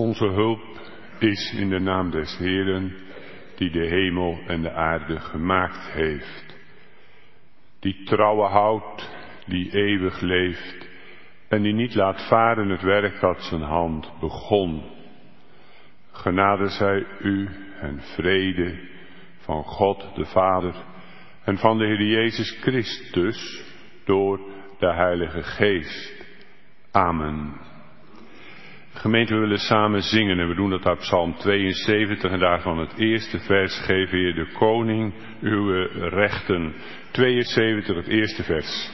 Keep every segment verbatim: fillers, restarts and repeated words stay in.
Onze hulp is in de naam des Heeren, die de hemel en de aarde gemaakt heeft. Die trouwe houdt, die eeuwig leeft en die niet laat varen het werk dat zijn hand begon. Genade zij u en vrede van God de Vader en van de Heer Jezus Christus door de Heilige Geest. Amen. Gemeente, we willen samen zingen en we doen dat uit Psalm tweeënzeventig en daarvan het eerste vers. Geef Heer de koning uw rechten. tweeënzeventig, het eerste vers.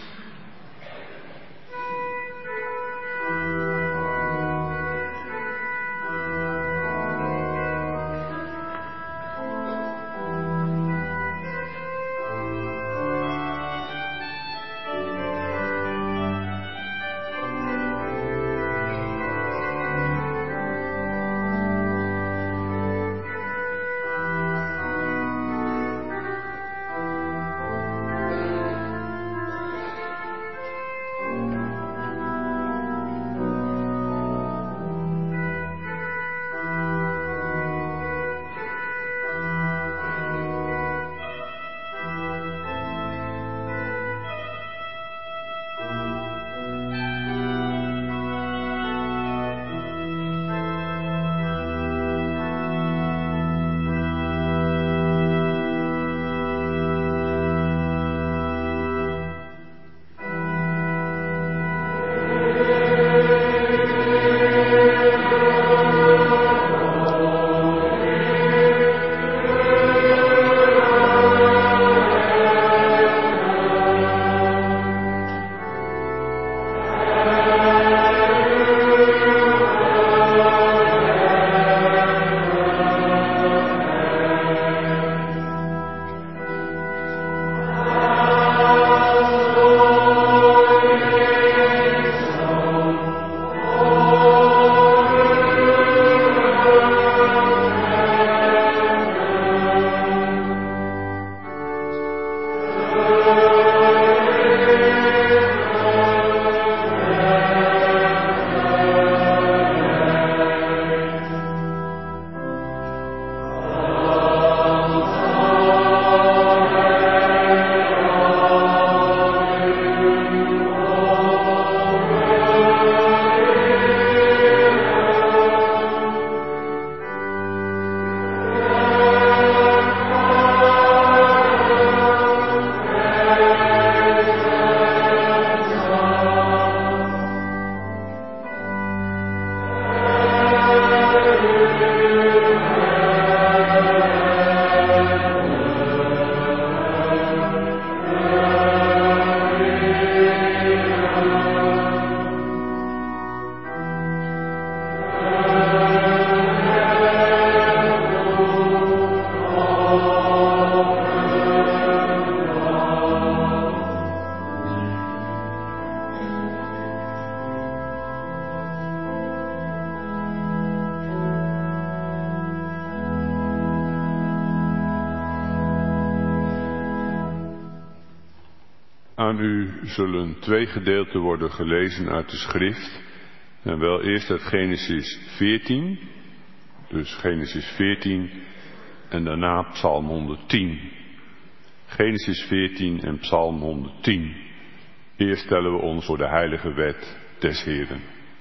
Aan u zullen twee gedeelten worden gelezen uit de schrift. En wel eerst uit Genesis veertien. Dus Genesis veertien en daarna Psalm honderdtien. Genesis veertien en Psalm honderdtien. Eerst stellen we ons voor de heilige wet des Heeren.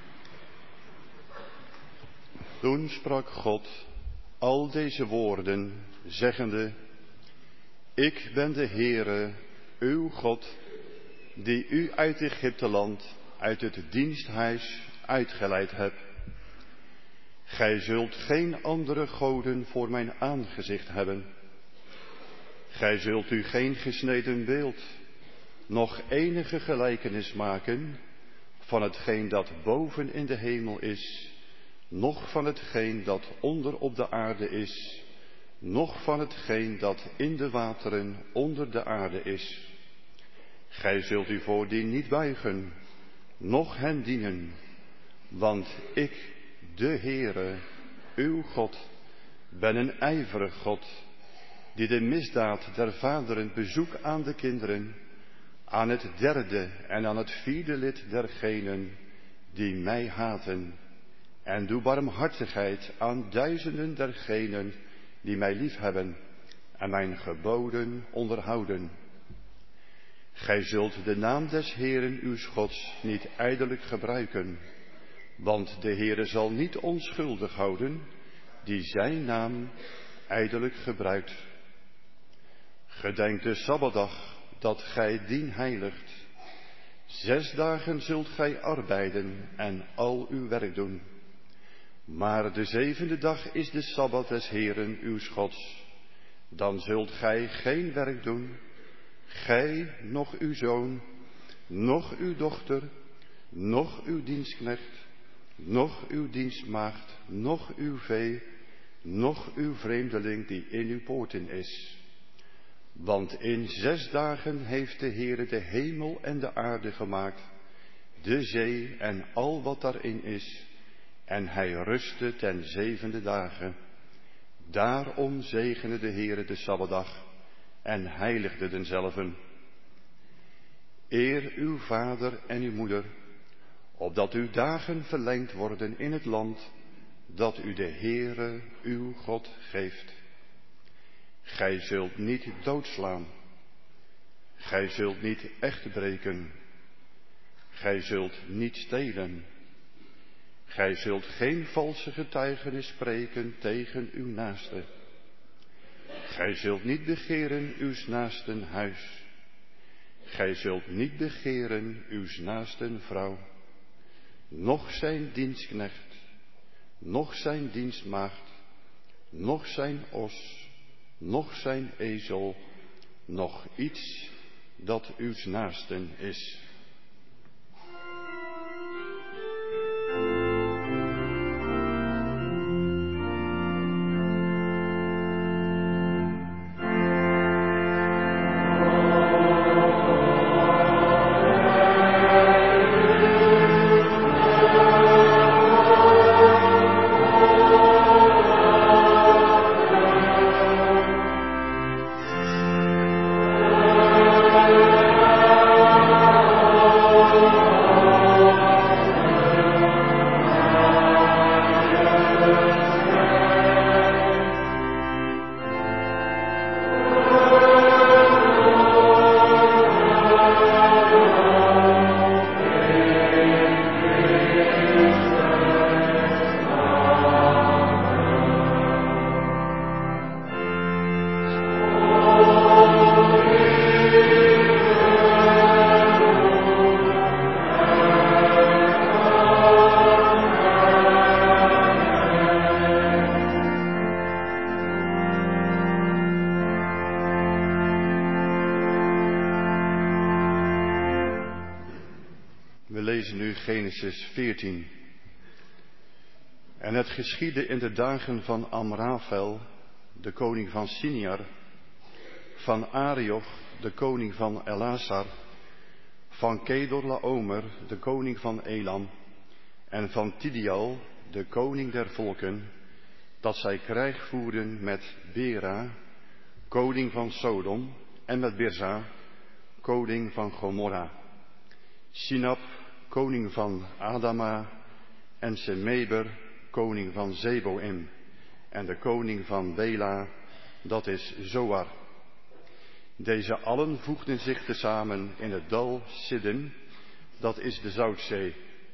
Toen sprak God al deze woorden, zeggende: Ik ben de Heere, uw God, die u uit Egypteland, uit het diensthuis uitgeleid heb. Gij zult geen andere goden voor mijn aangezicht hebben. Gij zult u geen gesneden beeld, noch enige gelijkenis maken van hetgeen dat boven in de hemel is, noch van hetgeen dat onder op de aarde is, noch van hetgeen dat in de wateren onder de aarde is. Gij zult u voor die niet buigen, noch hen dienen, want ik, de Heere, uw God, ben een ijverig God, die de misdaad der vaderen bezoekt aan de kinderen, aan het derde en aan het vierde lid dergenen die mij haten, en doe barmhartigheid aan duizenden dergenen die mij liefhebben en mijn geboden onderhouden. Gij zult de naam des Heeren uws Gods niet ijdelijk gebruiken, want de Heere zal niet onschuldig houden die zijn naam ijdelijk gebruikt. Gedenk de Sabbatdag dat gij dien heiligt. Zes dagen zult gij arbeiden en al uw werk doen. Maar de zevende dag is de Sabbat des Heeren uws Gods. Dan zult gij geen werk doen, gij, noch uw zoon, noch uw dochter, noch uw dienstknecht, noch uw dienstmaagd, noch uw vee, noch uw vreemdeling die in uw poorten is. Want in zes dagen heeft de Heere de hemel en de aarde gemaakt, de zee en al wat daarin is, en hij rustte ten zevende dagen. Daarom zegende de Heere de Sabbatdag en heiligde denzelven. Eer uw vader en uw moeder, opdat uw dagen verlengd worden in het land dat u de Heere uw God geeft. Gij zult niet doodslaan. Gij zult niet echtbreken. Gij zult niet stelen. Gij zult geen valse getuigenis spreken tegen uw naaste. Gij zult niet begeren uws naasten huis. Gij zult niet begeren uws naasten vrouw, noch zijn dienstknecht, noch zijn dienstmaagd, noch zijn os, noch zijn ezel, noch iets dat uws naasten is. Genesis veertien. En het geschiedde in de dagen van Amrafel, de koning van Siniar, van Arioch, de koning van Elasar, van Kedorlaomer, de koning van Elam, en van Tidial, de koning der volken, dat zij krijg voerden met Bera, koning van Sodom, en met Birza, koning van Gomorra, Sinab, koning van Adama, en Semeber, koning van Zeboim, en de koning van Bela, dat is Zoar. Deze allen voegden zich tezamen in het dal Siddim, dat is de Zoutzee.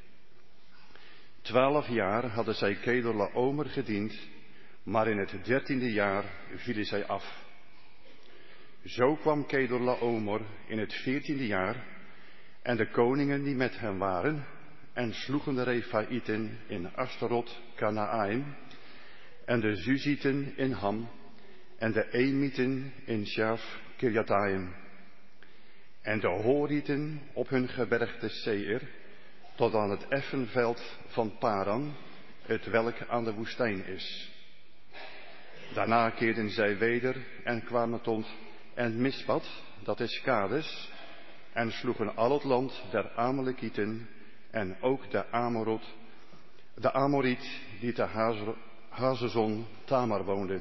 Twaalf jaar hadden zij Kedorlaomer gediend, maar in het dertiende jaar vielen zij af. Zo kwam Kedorlaomer in het veertiende jaar, en de koningen die met hem waren, en sloegen de Refaïten in Astarot Kanaïm, en de Zuzieten in Ham, en de Emieten in Sjaf Kirjataim, en de Horieten op hun gebergte Seir, tot aan het effenveld van Paran, het welk aan de woestijn is. Daarna keerden zij weder en kwamen tot en Mispat, dat is Kades, en sloegen al het land der Amalekieten en ook de Amorot, de Amoriet die te Hazezon Tamar woonde.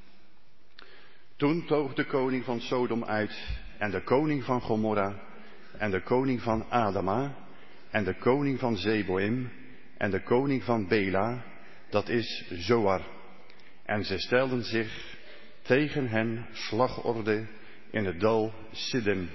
Toen toog de koning van Sodom uit, en de koning van Gomorra, en de koning van Adama, en de koning van Zeboim, en de koning van Bela, dat is Zoar. En ze stelden zich tegen hen slagorde in het dal Siddim.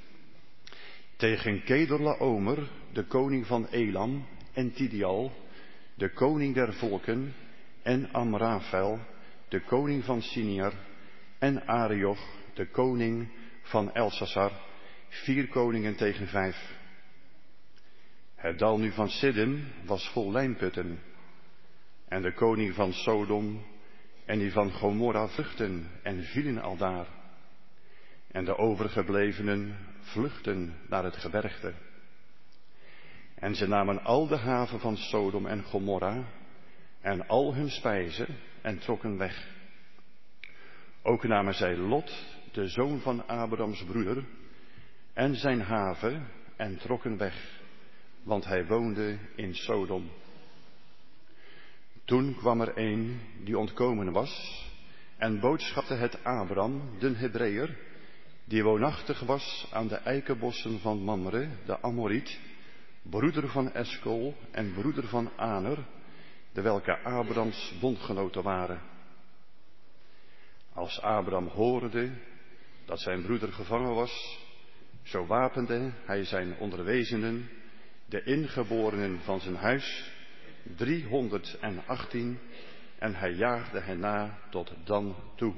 Tegen Kedorlaomer, de koning van Elam, en Tidial, de koning der volken, en Amrafel, de koning van Siniar, en Arioch, de koning van Elsasar, vier koningen tegen vijf. Het dal nu van Siddim was vol lijnputten, en de koning van Sodom en die van Gomorra vluchtten en vielen aldaar. En de overgeblevenen vluchtten naar het gebergte. En ze namen al de haven van Sodom en Gomorra en al hun spijzen en trokken weg. Ook namen zij Lot, de zoon van Abrams broeder, en zijn haven en trokken weg, want hij woonde in Sodom. Toen kwam er een die ontkomen was en boodschapte het Abram, den Hebreeër, die woonachtig was aan de eikenbossen van Mamre, de Amoriet, broeder van Eskol en broeder van Aner, de welke Abrams bondgenoten waren. Als Abram hoorde dat zijn broeder gevangen was, zo wapende hij zijn onderwezenen, de ingeborenen van zijn huis, driehonderdachttien, en hij jaagde hen na tot Dan toe.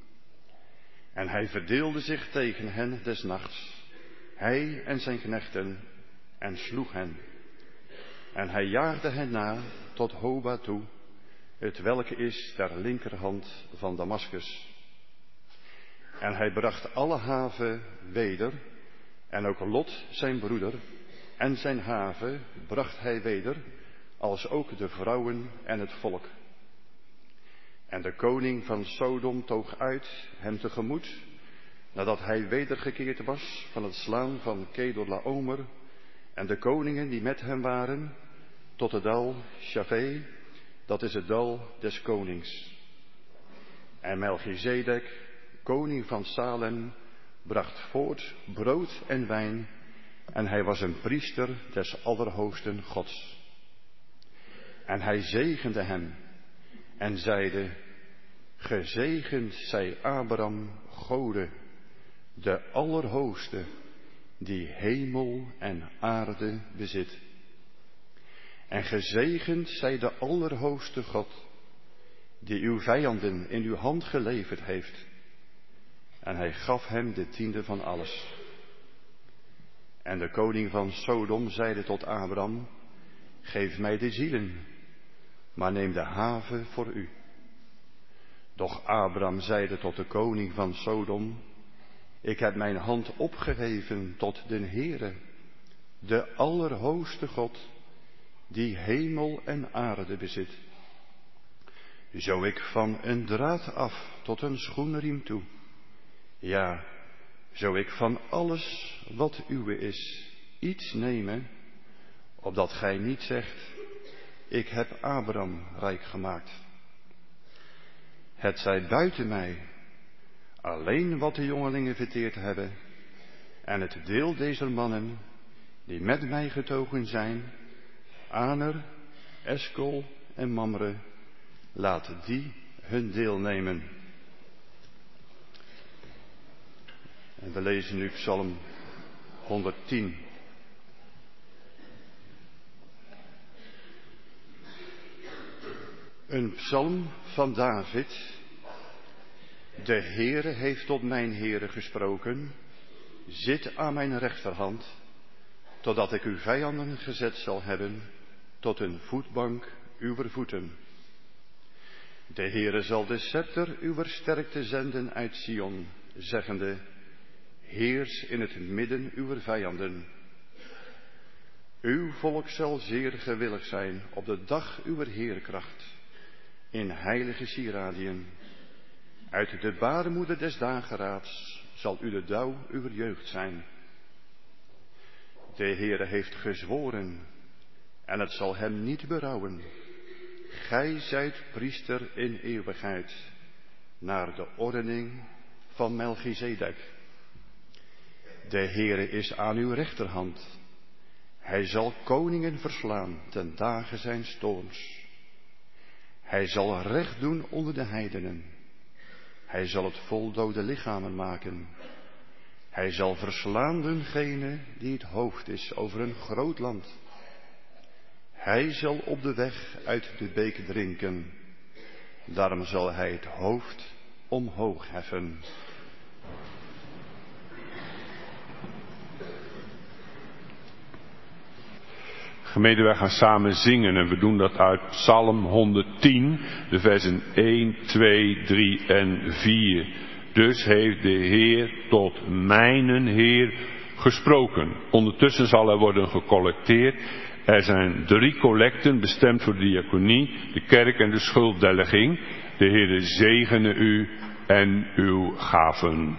En hij verdeelde zich tegen hen des nachts, hij en zijn knechten, en sloeg hen. En hij jaagde hen na tot Hoba toe, het welke is ter linkerhand van Damaskus. En hij bracht alle haven weder, en ook Lot zijn broeder, en zijn haven bracht hij weder, als ook de vrouwen en het volk. En de koning van Sodom toog uit hem tegemoet, nadat hij wedergekeerd was van het slaan van Kedorlaomer, en de koningen die met hem waren, tot het dal Shaveh, dat is het dal des konings. En Melchizedek, koning van Salem, bracht voort brood en wijn, en hij was een priester des Allerhoogsten Gods. En hij zegende hem en zeide, gezegend zij Abraham Gode, de Allerhoogste, die hemel en aarde bezit. En gezegend zij de Allerhoogste God, die uw vijanden in uw hand geleverd heeft. En hij gaf hem de tiende van alles. En de koning van Sodom zeide tot Abraham, geef mij de zielen, maar neem de haven voor u. Doch Abraham zeide tot de koning van Sodom, ik heb mijn hand opgeheven tot den Heere, de Allerhoogste God, die hemel en aarde bezit. Zo ik van een draad af tot een schoenriem toe, ja, zo ik van alles wat uwe is iets nemen, opdat gij niet zegt, ik heb Abraham rijk gemaakt. Het zij buiten mij, alleen wat de jongelingen verteerd hebben, en het deel dezer mannen, die met mij getogen zijn, Aner, Eskol en Mamre, laat die hun deel nemen. En we lezen nu Psalm honderdtien. Een psalm van David. De Heere heeft tot mijn Heere gesproken, zit aan mijn rechterhand, totdat ik uw vijanden gezet zal hebben, tot een voetbank uwer voeten. De Heere zal de scepter uwer sterkte zenden uit Sion, zeggende, heers in het midden uwer vijanden. Uw volk zal zeer gewillig zijn op de dag uwer heerkracht, in heilige sieradiën. Uit de baarmoeder des dageraads zal u de dauw uwer jeugd zijn. De Heere heeft gezworen, en het zal hem niet berouwen. Gij zijt priester in eeuwigheid, naar de ordening van Melchizedek. De Heere is aan uw rechterhand. Hij zal koningen verslaan ten dagen zijn toorns. Hij zal recht doen onder de heidenen. Hij zal het vol dode lichamen maken. Hij zal verslaan dengene die het hoofd is over een groot land. Hij zal op de weg uit de beek drinken. Daarom zal hij het hoofd omhoog heffen. Gemeente, wij gaan samen zingen en we doen dat uit Psalm honderdtien, de versen één, twee, drie en vier. Dus heeft de Heer tot mijnen Heer gesproken. Ondertussen zal er worden gecollecteerd. Er zijn drie collecten bestemd voor de diaconie, de kerk en de schulddelging. De Heer zegene u en uw gaven.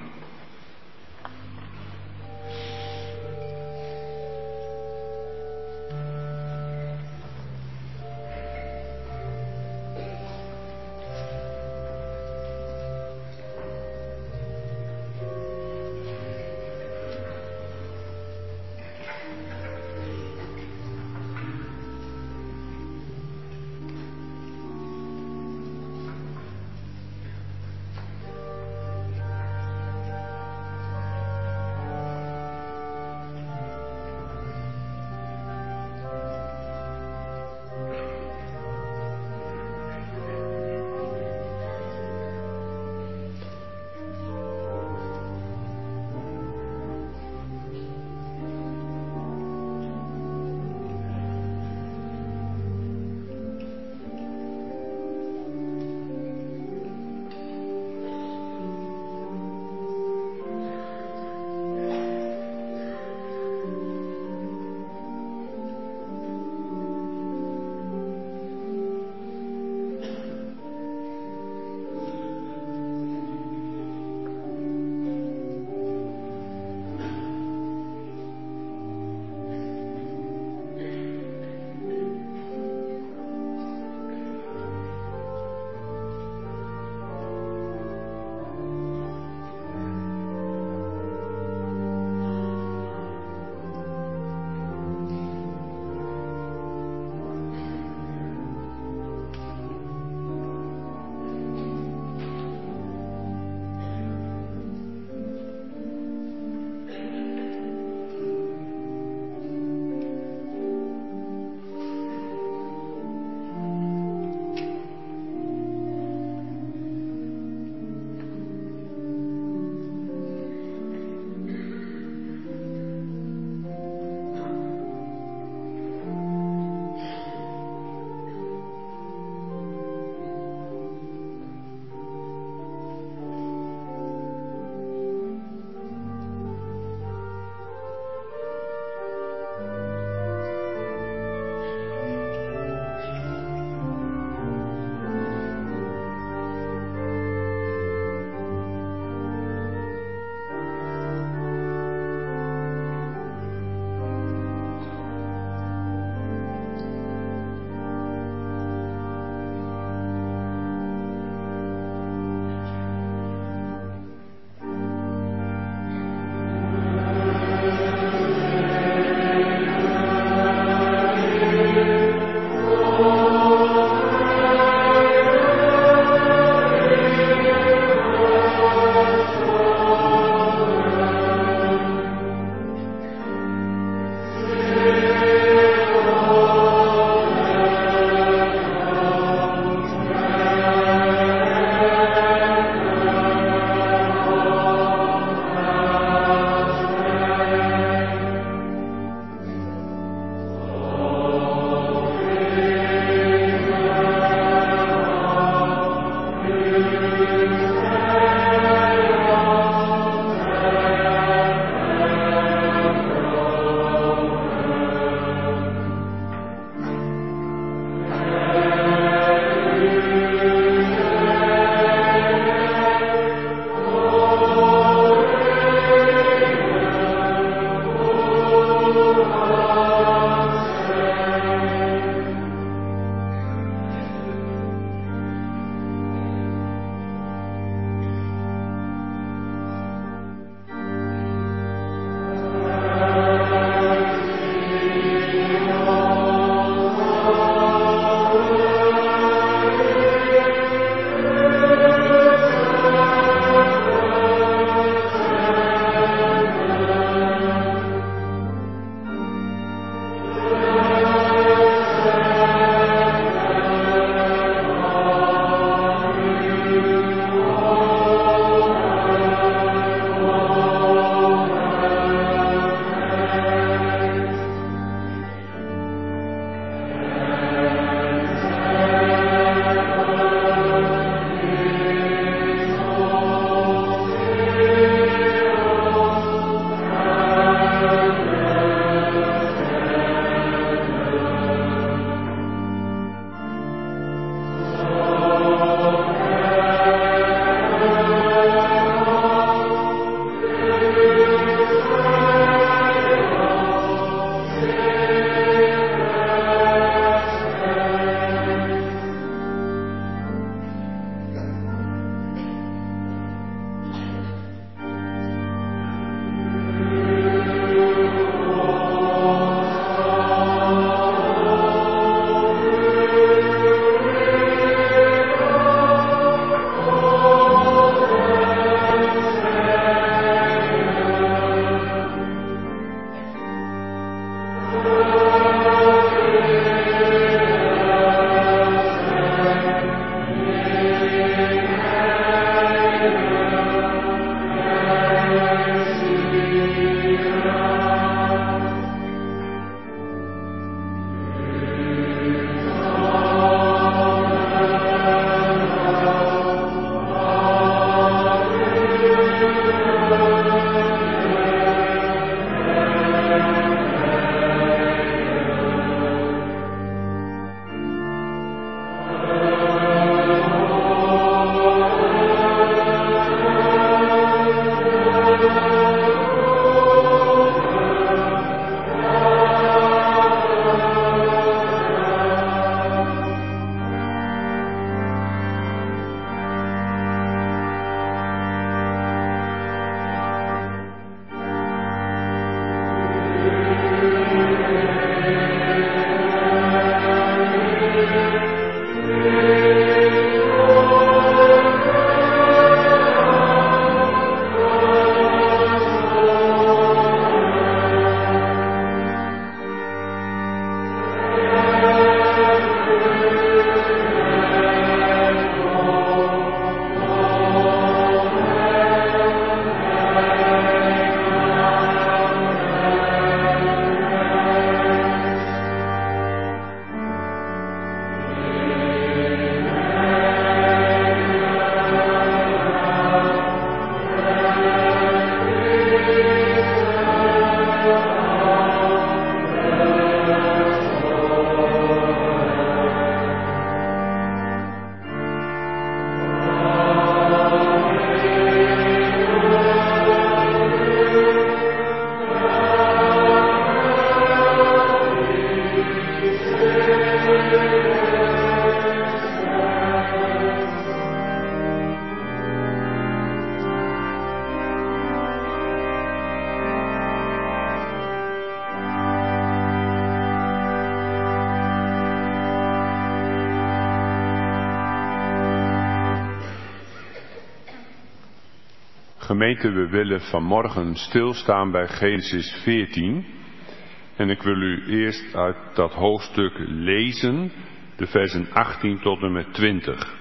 Gemeente, we willen vanmorgen stilstaan bij Genesis veertien. En ik wil u eerst uit dat hoofdstuk lezen, de versen achttien tot en met twintig.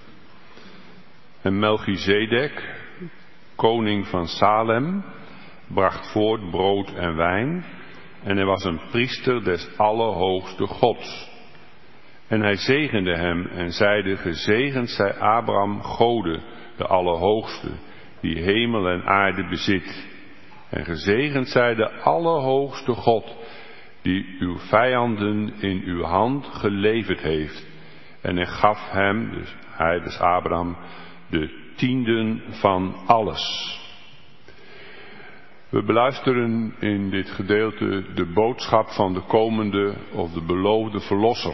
En Melchizedek, koning van Salem, bracht voort brood en wijn. En hij was een priester des Allerhoogste Gods. En hij zegende hem en zeide, gezegend zij Abraham Gode, de Allerhoogste, die hemel en aarde bezit. En gezegend zij de Allerhoogste God, die uw vijanden in uw hand geleverd heeft. En hij gaf hem, dus hij, dus Abraham, de tienden van alles. We beluisteren in dit gedeelte de boodschap van de komende of de beloofde verlosser.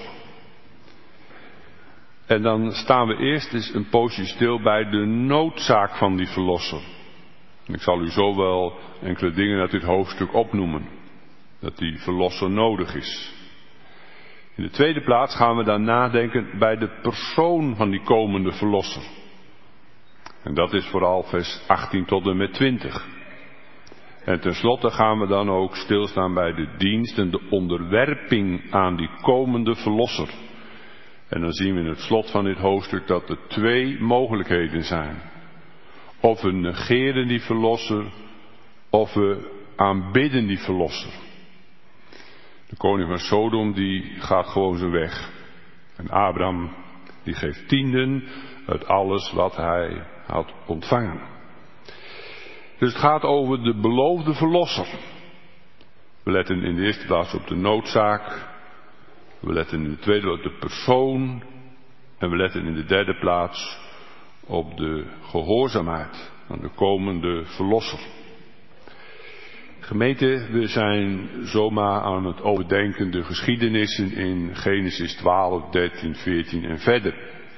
En dan staan we eerst eens een poosje stil bij de noodzaak van die verlosser. Ik zal u zo wel enkele dingen uit dit hoofdstuk opnoemen. Dat die verlosser nodig is. In de tweede plaats gaan we dan nadenken bij de persoon van die komende verlosser. En dat is vooral vers achttien tot en met twintig. En tenslotte gaan we dan ook stilstaan bij de dienst en de onderwerping aan die komende verlosser. En dan zien we in het slot van dit hoofdstuk dat er twee mogelijkheden zijn. Of we negeren die verlosser, of we aanbidden die verlosser. De koning van Sodom die gaat gewoon zijn weg. En Abraham die geeft tienden uit alles wat hij had ontvangen. Dus het gaat over de beloofde verlosser. We letten in de eerste plaats op de noodzaak. We letten in de tweede plaats op de persoon. En we letten in de derde plaats op de gehoorzaamheid aan de komende verlosser. Gemeente, we zijn zomaar aan het overdenken de geschiedenissen in Genesis twaalf, dertien, veertien en verder.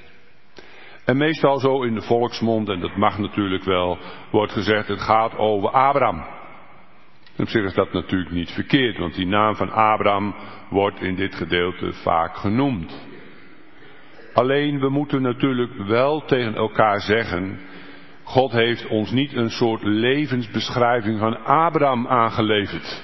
En meestal zo in de volksmond, en dat mag natuurlijk wel, wordt gezegd het gaat over Abraham. En op zich is dat natuurlijk niet verkeerd, want die naam van Abraham wordt in dit gedeelte vaak genoemd. Alleen we moeten natuurlijk wel tegen elkaar zeggen, God heeft ons niet een soort levensbeschrijving van Abraham aangeleverd.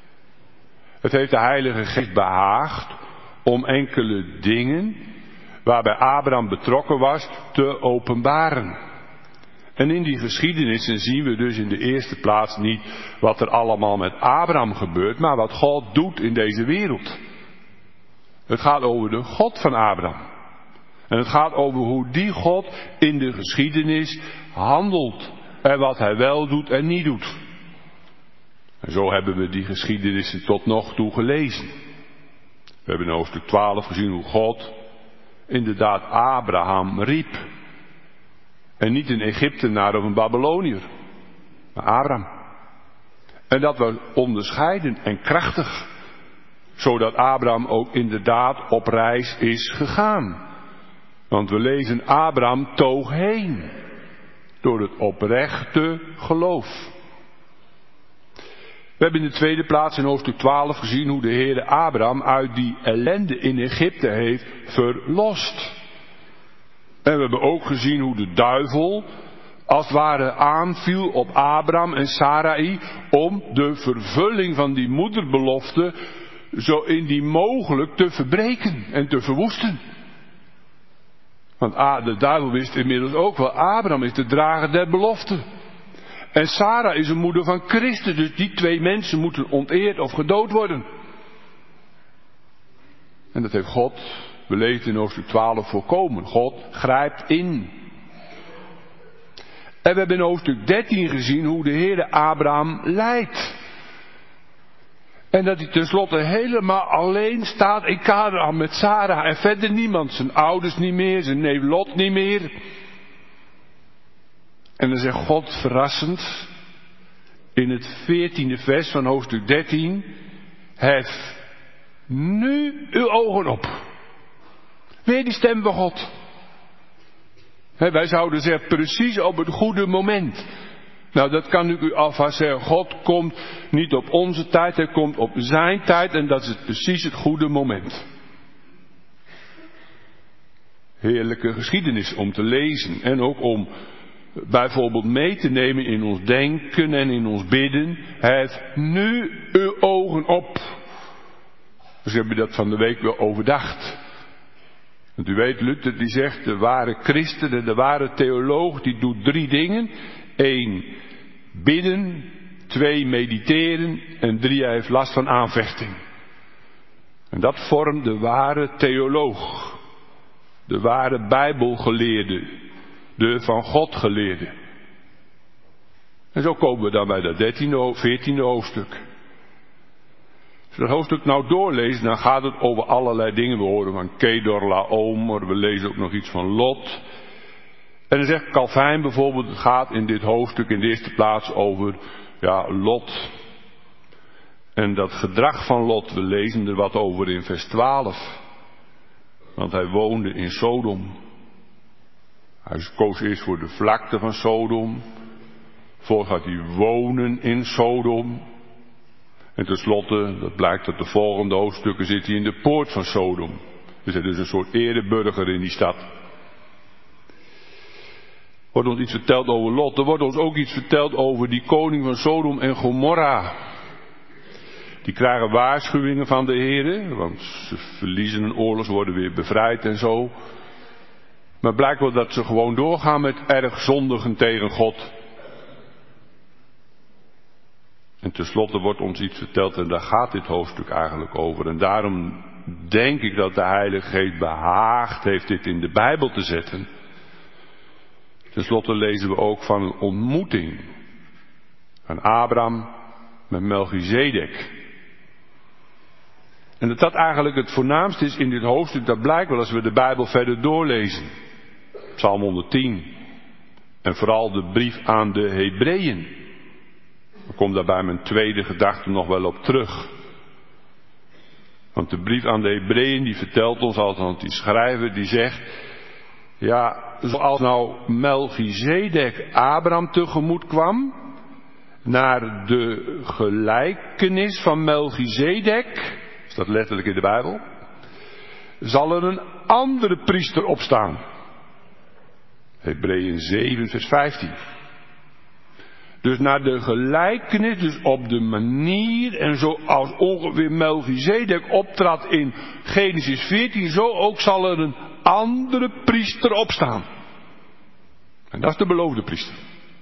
Het heeft de Heilige Geest behaagd om enkele dingen waarbij Abraham betrokken was te openbaren. En in die geschiedenissen zien we dus in de eerste plaats niet wat er allemaal met Abraham gebeurt, maar wat God doet in deze wereld. Het gaat over de God van Abraham. En het gaat over hoe die God in de geschiedenis handelt. En wat hij wel doet en niet doet. En zo hebben we die geschiedenissen tot nog toe gelezen. We hebben in hoofdstuk twaalf gezien hoe God inderdaad Abraham riep. En niet een Egyptenaar of een Babyloniër. Maar Abraham. En dat was onderscheidend en krachtig. Zodat Abraham ook inderdaad op reis is gegaan. Want we lezen Abraham toog heen. Door het oprechte geloof. We hebben in de tweede plaats in hoofdstuk twaalf gezien hoe de Heere Abraham uit die ellende in Egypte heeft verlost. En we hebben ook gezien hoe de duivel als het ware aanviel op Abraham en Sarai om de vervulling van die moederbelofte zo indien mogelijk te verbreken en te verwoesten. Want de duivel wist inmiddels ook wel, Abraham is de drager der belofte. En Sarah is een moeder van Christus, dus die twee mensen moeten onteerd of gedood worden. En dat heeft God, we lezen in hoofdstuk twaalf, voorkomen. God grijpt in. En we hebben in hoofdstuk dertien gezien hoe de Heere Abraham leidt. En dat hij tenslotte helemaal alleen staat in Kanaan met Sarah en verder niemand. Zijn ouders niet meer, zijn neef Lot niet meer. En dan zegt God verrassend in het veertiende vers van hoofdstuk dertien. Hef nu uw ogen op. Weer die stem van God. He, wij zouden zeggen precies op het goede moment. Nou, dat kan ik u alvast zeggen. God komt niet op onze tijd, hij komt op zijn tijd en dat is precies het goede moment. Heerlijke geschiedenis om te lezen en ook om bijvoorbeeld mee te nemen in ons denken en in ons bidden. Hef nu uw ogen op. Dus heb je dat van de week wel overdacht. Want u weet, Luther die zegt, de ware christen en de ware theoloog, die doet drie dingen. Eén, bidden. Twee, mediteren. En drie, hij heeft last van aanvechting. En dat vormt de ware theoloog. De ware bijbelgeleerde. De van God geleerde. En zo komen we dan bij dat dertiende, veertiende hoofdstuk. Als we dat hoofdstuk nou doorlezen, dan gaat het over allerlei dingen. We horen van Kedor Laomer, we lezen ook nog iets van Lot. En dan zegt Calvijn bijvoorbeeld, het gaat in dit hoofdstuk in de eerste plaats over, ja, Lot. En dat gedrag van Lot, we lezen er wat over in vers twaalf. Want hij woonde in Sodom. Hij koos eerst voor de vlakte van Sodom. Vervolgens gaat hij wonen in Sodom. En tenslotte, dat blijkt uit de volgende hoofdstukken, zit hij in de poort van Sodom. Dus hij is een soort ereburger in die stad. Er wordt ons iets verteld over Lot. Er wordt ons ook iets verteld over die koning van Sodom en Gomorra. Die krijgen waarschuwingen van de Heere, want ze verliezen een oorlog, ze worden weer bevrijd en zo. Maar blijkt wel dat ze gewoon doorgaan met erg zondigen tegen God. En tenslotte wordt ons iets verteld en daar gaat dit hoofdstuk eigenlijk over. En daarom denk ik dat de Heilige Geest behaagd heeft dit in de Bijbel te zetten. Ten slotte lezen we ook van een ontmoeting van Abraham met Melchizedek. En dat dat eigenlijk het voornaamste is in dit hoofdstuk, dat blijkt wel als we de Bijbel verder doorlezen. Psalm honderdtien. En vooral de brief aan de Hebreeën. Ik kom daar bij mijn tweede gedachte nog wel op terug. Want de brief aan de Hebreeën die vertelt ons, althans die schrijver, die zegt, ja, zoals nou Melchizedek Abraham tegemoet kwam, naar de gelijkenis van Melchizedek, staat letterlijk in de Bijbel, zal er een andere priester opstaan. Hebreeën zeven vers vijftien. Dus naar de gelijkenis, dus op de manier en zoals ongeveer Melchizedek optrad in Genesis veertien, zo ook zal er een andere priester opstaan. En dat is de beloofde priester.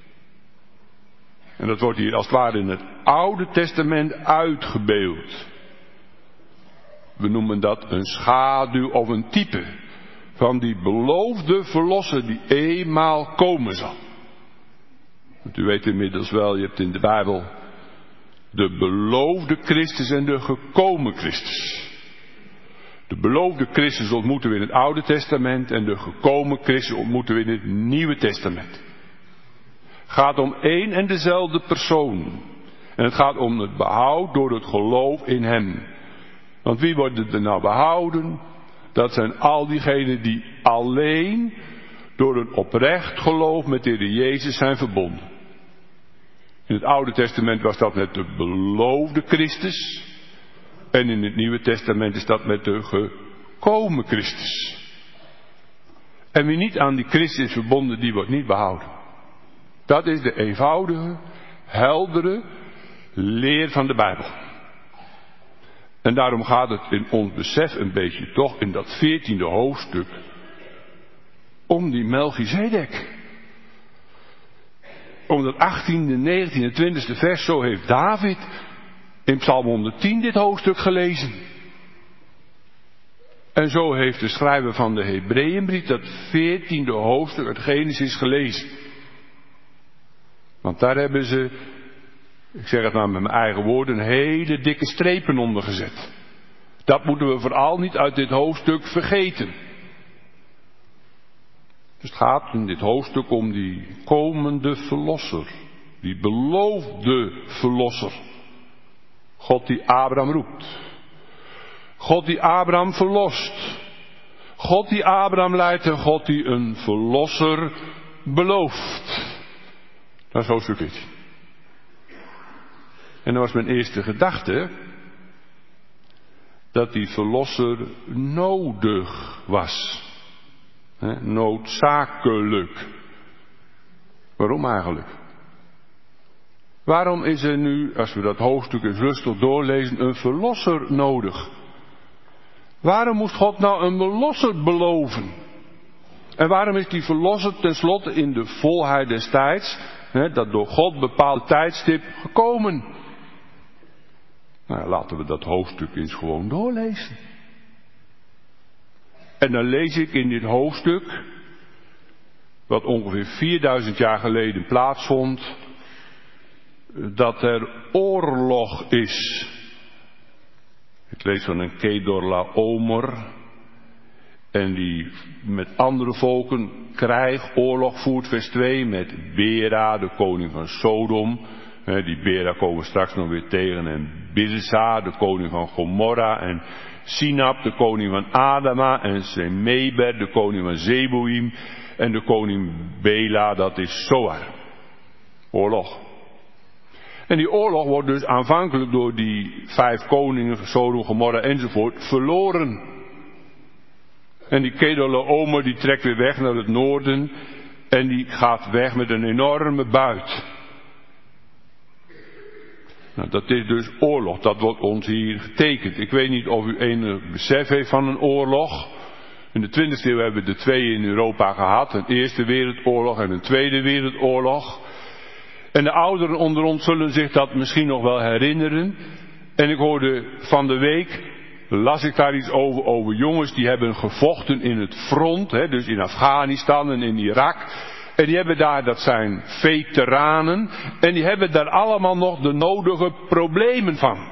En dat wordt hier als het ware in het Oude Testament uitgebeeld. We noemen dat een schaduw of een type van die beloofde verlosser die eenmaal komen zal. Want u weet inmiddels wel, je hebt in de Bijbel de beloofde Christus en de gekomen Christus. De beloofde Christus ontmoeten we in het Oude Testament en de gekomen Christus ontmoeten we in het Nieuwe Testament. Het gaat om één en dezelfde persoon. En het gaat om het behoud door het geloof in hem. Want wie worden er nou behouden? Dat zijn al diegenen die alleen door een oprecht geloof met de Heer Jezus zijn verbonden. In het Oude Testament was dat met de beloofde Christus. En in het Nieuwe Testament is dat met de gekomen Christus. En wie niet aan die Christus is verbonden, die wordt niet behouden. Dat is de eenvoudige, heldere leer van de Bijbel. En daarom gaat het in ons besef een beetje toch in dat veertiende hoofdstuk om die Melchizedek. Om dat achttiende, negentiende, twintigste vers, zo heeft David in Psalm honderdtien dit hoofdstuk gelezen. En zo heeft de schrijver van de Hebreeënbrief dat veertiende hoofdstuk uit Genesis gelezen. Want daar hebben ze, ik zeg het maar met mijn eigen woorden, hele dikke strepen onder gezet. Dat moeten we vooral niet uit dit hoofdstuk vergeten. Dus het gaat in dit hoofdstuk om die komende verlosser. Die beloofde verlosser. God die Abraham roept. God die Abraham verlost. God die Abraham leidt en God die een verlosser belooft. Dat is hoofdstuk veertien. En dat was mijn eerste gedachte. Dat die verlosser nodig was. He, noodzakelijk. Waarom eigenlijk? Waarom is er nu, als we dat hoofdstuk eens rustig doorlezen, een verlosser nodig? Waarom moest God nou een verlosser beloven? En waarom is die verlosser tenslotte in de volheid des tijds, hè, dat door God bepaalde tijdstip, gekomen? Nou, laten we dat hoofdstuk eens gewoon doorlezen. En dan lees ik in dit hoofdstuk, wat ongeveer vierduizend jaar geleden plaatsvond, dat er oorlog is. Ik lees van een Kedorlaomer, en die met andere volken krijg, oorlog voert, vers twee, met Bera, de koning van Sodom. Die Bera komen we straks nog weer tegen. En Birsa, de koning van Gomorra. En Sinab, de koning van Adama. En Semeber, de koning van Zeboïm. En de koning Bela, dat is Zoar. Oorlog. En die oorlog wordt dus aanvankelijk door die vijf koningen, Sodom, Gomorra enzovoort, verloren. En die Kedorlaomer die trekt weer weg naar het noorden. En die gaat weg met een enorme buit. Nou, dat is dus oorlog, dat wordt ons hier getekend. Ik weet niet of u enig besef heeft van een oorlog. In de twintigste eeuw hebben we er twee in Europa gehad. Een Eerste Wereldoorlog en een Tweede Wereldoorlog. En de ouderen onder ons zullen zich dat misschien nog wel herinneren. En ik hoorde van de week, las ik daar iets over, over jongens die hebben gevochten in het front. Hè, dus in Afghanistan en in Irak. En die hebben daar, dat zijn veteranen, en die hebben daar allemaal nog de nodige problemen van.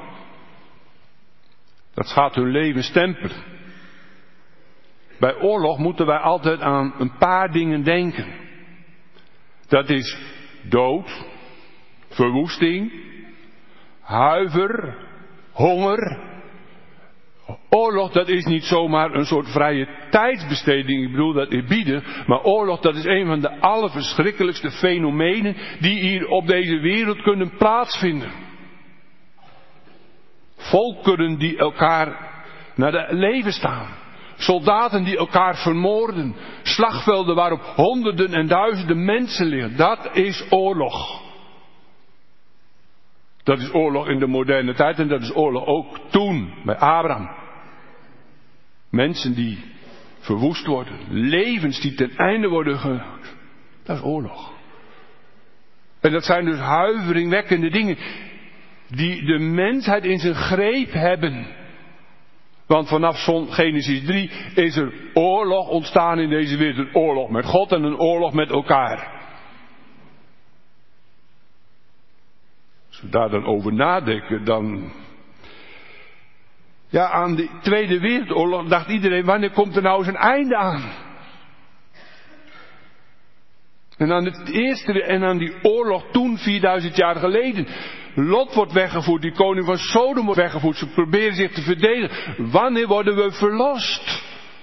Dat gaat hun leven stempelen. Bij oorlog moeten wij altijd aan een paar dingen denken. Dat is dood, verwoesting, huiver, honger. Oorlog, dat is niet zomaar een soort vrije tijdsbesteding, ik bedoel dat eerbiedig, maar oorlog, dat is een van de allerverschrikkelijkste fenomenen die hier op deze wereld kunnen plaatsvinden. Volkeren die elkaar naar de leven staan. Soldaten die elkaar vermoorden. Slagvelden waarop honderden en duizenden mensen liggen. Dat is oorlog. Dat is oorlog in de moderne tijd en dat is oorlog ook toen bij Abraham. Mensen die verwoest worden, levens die ten einde worden gehouden. Dat is oorlog. En dat zijn dus huiveringwekkende dingen die de mensheid in zijn greep hebben. Want vanaf Genesis drie is er oorlog ontstaan in deze wereld. Een oorlog met God en een oorlog met elkaar. Als we daar dan over nadenken, dan... Ja, aan de Tweede Wereldoorlog dacht iedereen, wanneer komt er nou eens een einde aan? En aan het eerste en aan die oorlog toen, vierduizend jaar geleden. Lot wordt weggevoerd, die koning van Sodom wordt weggevoerd. Ze proberen zich te verdedigen. Wanneer worden we verlost?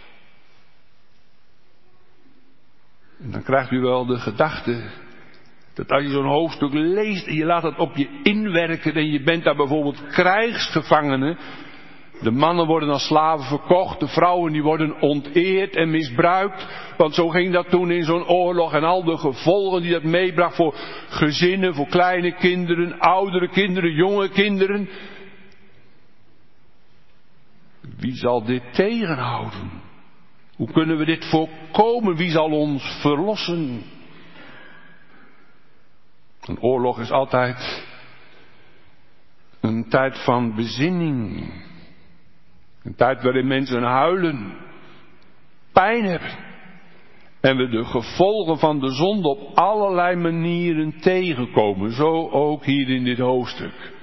En dan krijgt u wel de gedachte dat als je zo'n hoofdstuk leest en je laat het op je inwerken en je bent daar bijvoorbeeld krijgsgevangene. De mannen worden als slaven verkocht, de vrouwen die worden onteerd en misbruikt. Want zo ging dat toen in zo'n oorlog en al de gevolgen die dat meebracht voor gezinnen, voor kleine kinderen, oudere kinderen, jonge kinderen. Wie zal dit tegenhouden? Hoe kunnen we dit voorkomen? Wie zal ons verlossen? Een oorlog is altijd een tijd van bezinning. Een tijd waarin mensen huilen, pijn hebben. En we de gevolgen van de zonde op allerlei manieren tegenkomen. Zo ook hier in dit hoofdstuk.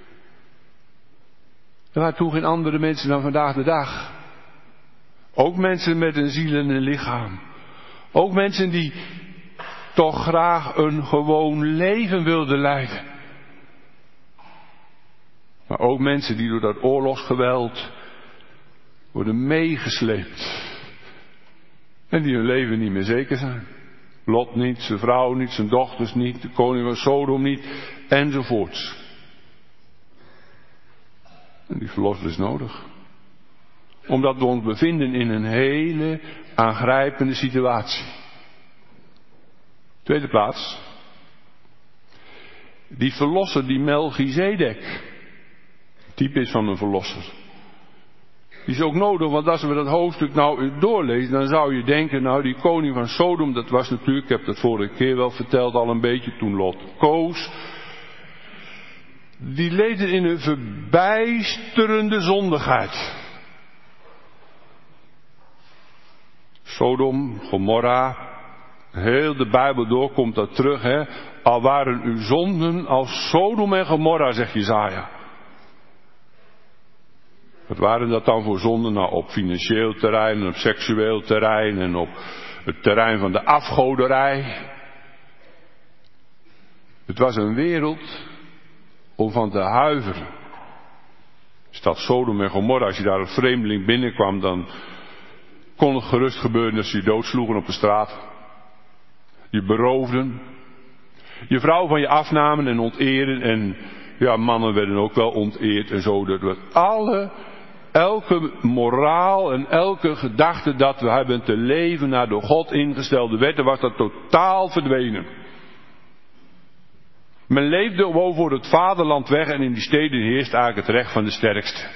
Er waren toen geen andere mensen dan vandaag de dag. Ook mensen met een ziel en een lichaam. Ook mensen die toch graag een gewoon leven wilden leiden. Maar ook mensen die door dat oorlogsgeweld worden meegesleept. En die hun leven niet meer zeker zijn. Lot niet, zijn vrouw niet, zijn dochters niet, de koning van Sodom niet, enzovoorts. En die verlosser is nodig. Omdat we ons bevinden in een hele aangrijpende situatie. Tweede plaats. Die verlosser, die Melchizedek, type is van een verlosser. Die is ook nodig, want als we dat hoofdstuk nou doorlezen, dan zou je denken, nou die koning van Sodom, dat was natuurlijk, ik heb dat vorige keer wel verteld al een beetje, toen Lot koos. Die leefden in een verbijsterende zondigheid. Sodom, Gomorra, heel de Bijbel door komt dat terug, hè. Al waren uw zonden als Sodom en Gomorra, zegt Jesaja. Wat waren dat dan voor zonden? Nou, op financieel terrein en op seksueel terrein en op het terrein van de afgoderij. Het was een wereld om van te huiveren. Stad Sodom en Gomorra, als je daar een vreemdeling binnenkwam, dan kon het gerust gebeuren dat ze je doodsloegen op de straat. Je beroofden. Je vrouw van je afnamen en onteren. En ja, mannen werden ook wel onteerd en zo. Dat we alle, elke moraal en elke gedachte dat we hebben te leven naar door God ingestelde wetten, was dat totaal verdwenen. Men leefde gewoon voor het vaderland weg en in die steden heerst eigenlijk het recht van de sterkste.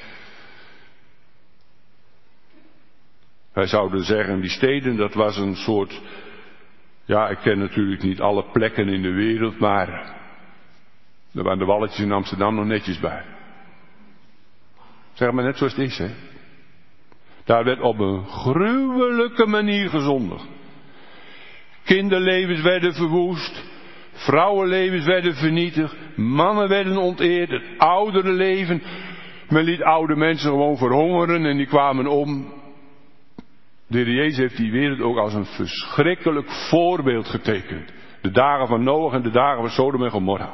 Wij zouden zeggen, die steden, dat was een soort, ja, ik ken natuurlijk niet alle plekken in de wereld, maar er waren de walletjes in Amsterdam nog netjes bij. Zeg maar net zoals het is, hè. Daar werd op een gruwelijke manier gezondigd. Kinderlevens werden verwoest, vrouwenlevens werden vernietigd, mannen werden onteerd, het oudere leven. Men liet oude mensen gewoon verhongeren en die kwamen om. De Heer Jezus heeft die wereld ook als een verschrikkelijk voorbeeld getekend. De dagen van Noach en de dagen van Sodom en Gomorra.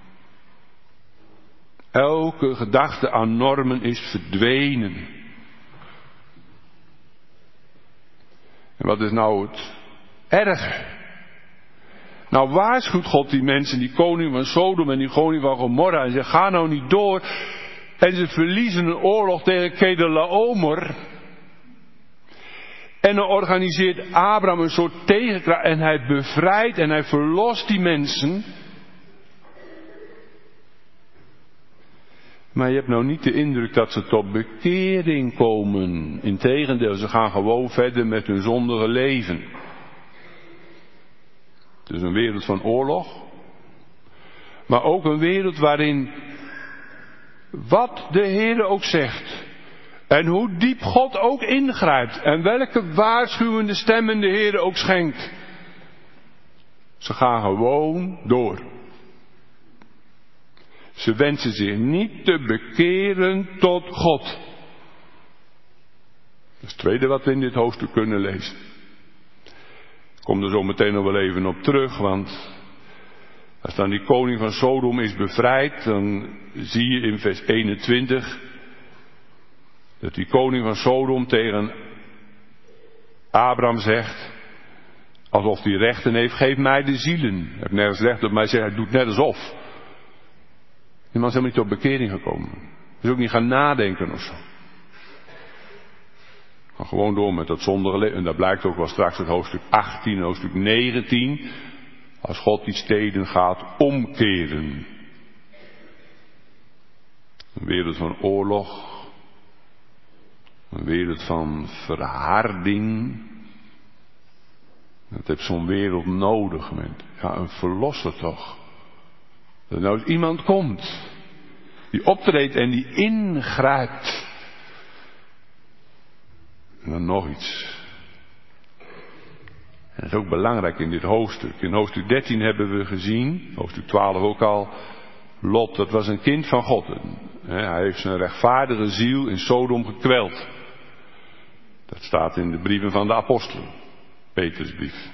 Elke gedachte aan normen is verdwenen. En wat is nou het erge? Nou waarschuwt God die mensen, die koning van Sodom en die koning van Gomorra, en zegt, ga nou niet door. En ze verliezen een oorlog tegen Kedorlaomer. En dan organiseert Abraham een soort tegenkracht en hij bevrijdt en hij verlost die mensen. Maar je hebt nou niet de indruk dat ze tot bekering komen. Integendeel, ze gaan gewoon verder met hun zondige leven. Het is een wereld van oorlog. Maar ook een wereld waarin wat de Heer ook zegt. En hoe diep God ook ingrijpt. En welke waarschuwende stemmen de Heer ook schenkt. Ze gaan gewoon door. Ze wensen zich niet te bekeren tot God. Dat is het tweede wat we in dit hoofdstuk kunnen lezen. Ik kom er zo meteen nog wel even op terug, want als dan die koning van Sodom is bevrijd, dan zie je in vers eenentwintig dat die koning van Sodom tegen Abraham zegt, alsof hij rechten heeft, geef mij de zielen. Hij heeft nergens recht op, maar hij zegt, hij doet net alsof. Die man is helemaal niet tot bekering gekomen. Hij is ook niet gaan nadenken of zo. Ga gewoon door met dat zondige leven. En dat blijkt ook wel straks het hoofdstuk achttien, hoofdstuk negentien. Als God die steden gaat omkeren. Een wereld van oorlog. Een wereld van verharding. Dat heeft zo'n wereld nodig. Met, ja, een verlosser toch. Dat er nou eens iemand komt. Die optreedt en die ingrijpt. En dan nog iets. En dat is ook belangrijk in dit hoofdstuk. In hoofdstuk dertien hebben we gezien, hoofdstuk twaalf ook al, Lot, dat was een kind van God. Hij heeft zijn rechtvaardige ziel in Sodom gekweld. Dat staat in de brieven van de apostelen. Petersbrief.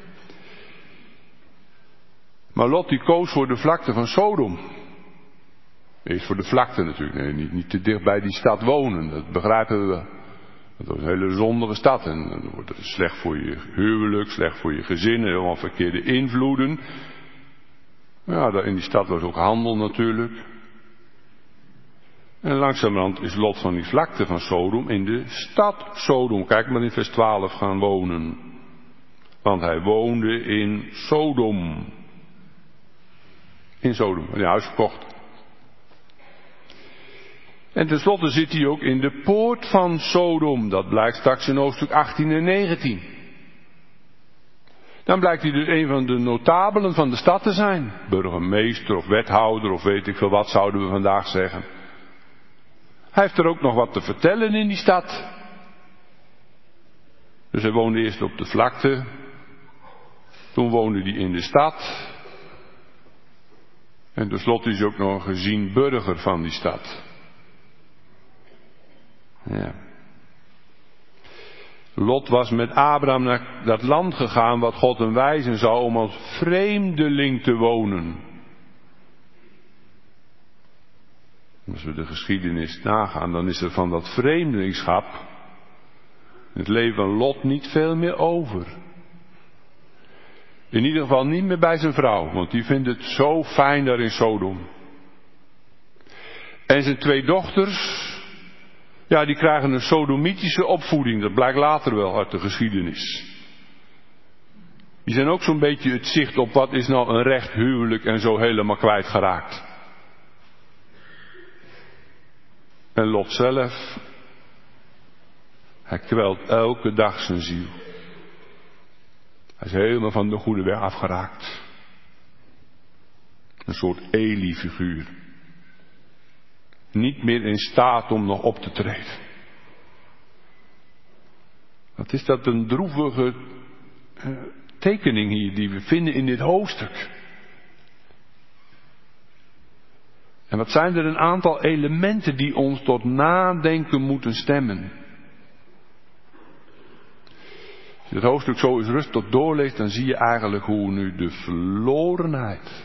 Maar Lot die koos voor de vlakte van Sodom. Eerst voor de vlakte natuurlijk. Nee, niet, niet te dicht bij die stad wonen. Dat begrijpen we wel. Dat was een hele zondige stad. En dan wordt het slecht voor je huwelijk, slecht voor je gezin. Helemaal verkeerde invloeden. Ja, daar in die stad was ook handel natuurlijk. En langzamerhand is Lot van die vlakte van Sodom in de stad Sodom. Kijk maar in vers twaalf gaan wonen. Want hij woonde in Sodom. In Sodom, een huis verkocht. En tenslotte zit hij ook in de poort van Sodom. Dat blijkt straks in hoofdstuk achttien en negentien. Dan blijkt hij dus een van de notabelen van de stad te zijn. Burgemeester of wethouder of weet ik veel wat zouden we vandaag zeggen. Hij heeft er ook nog wat te vertellen in die stad. Dus hij woonde eerst op de vlakte. Toen woonde hij in de stad. En tenslotte is hij ook nog een gezien burger van die stad. Ja. Lot was met Abraham naar dat land gegaan wat God hem wijzen zou om als vreemdeling te wonen. Als we de geschiedenis nagaan, dan is er van dat vreemdelingschap in het leven van Lot niet veel meer over. In ieder geval niet meer bij zijn vrouw, want die vindt het zo fijn daar in Sodom. En zijn twee dochters, ja, die krijgen een sodomitische opvoeding. Dat blijkt later wel uit de geschiedenis. Die zijn ook zo'n beetje het zicht op wat is nou een recht huwelijk en zo helemaal kwijtgeraakt. En Lot zelf, hij kwelt elke dag zijn ziel. Hij is helemaal van de goede weg afgeraakt. Een soort Eli-figuur. Niet meer in staat om nog op te treden. Wat is dat een droevige uh, tekening hier die we vinden in dit hoofdstuk. En wat zijn er een aantal elementen die ons tot nadenken moeten stemmen. Als je het hoofdstuk zo eens rustig doorleest, dan zie je eigenlijk hoe nu de verlorenheid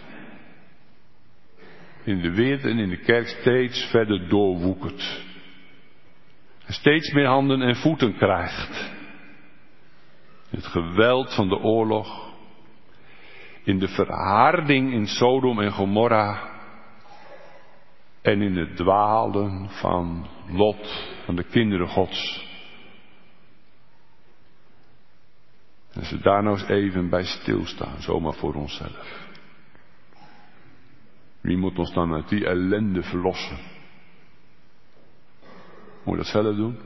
in de wereld en in de kerk steeds verder doorwoekert. En steeds meer handen en voeten krijgt. In het geweld van de oorlog. In de verharding in Sodom en Gomorra. En in het dwalen van Lot, van de kinderen Gods. En als we daar nou eens even bij stilstaan, zomaar voor onszelf. Wie moet ons dan uit die ellende verlossen? Moet je dat zelf doen?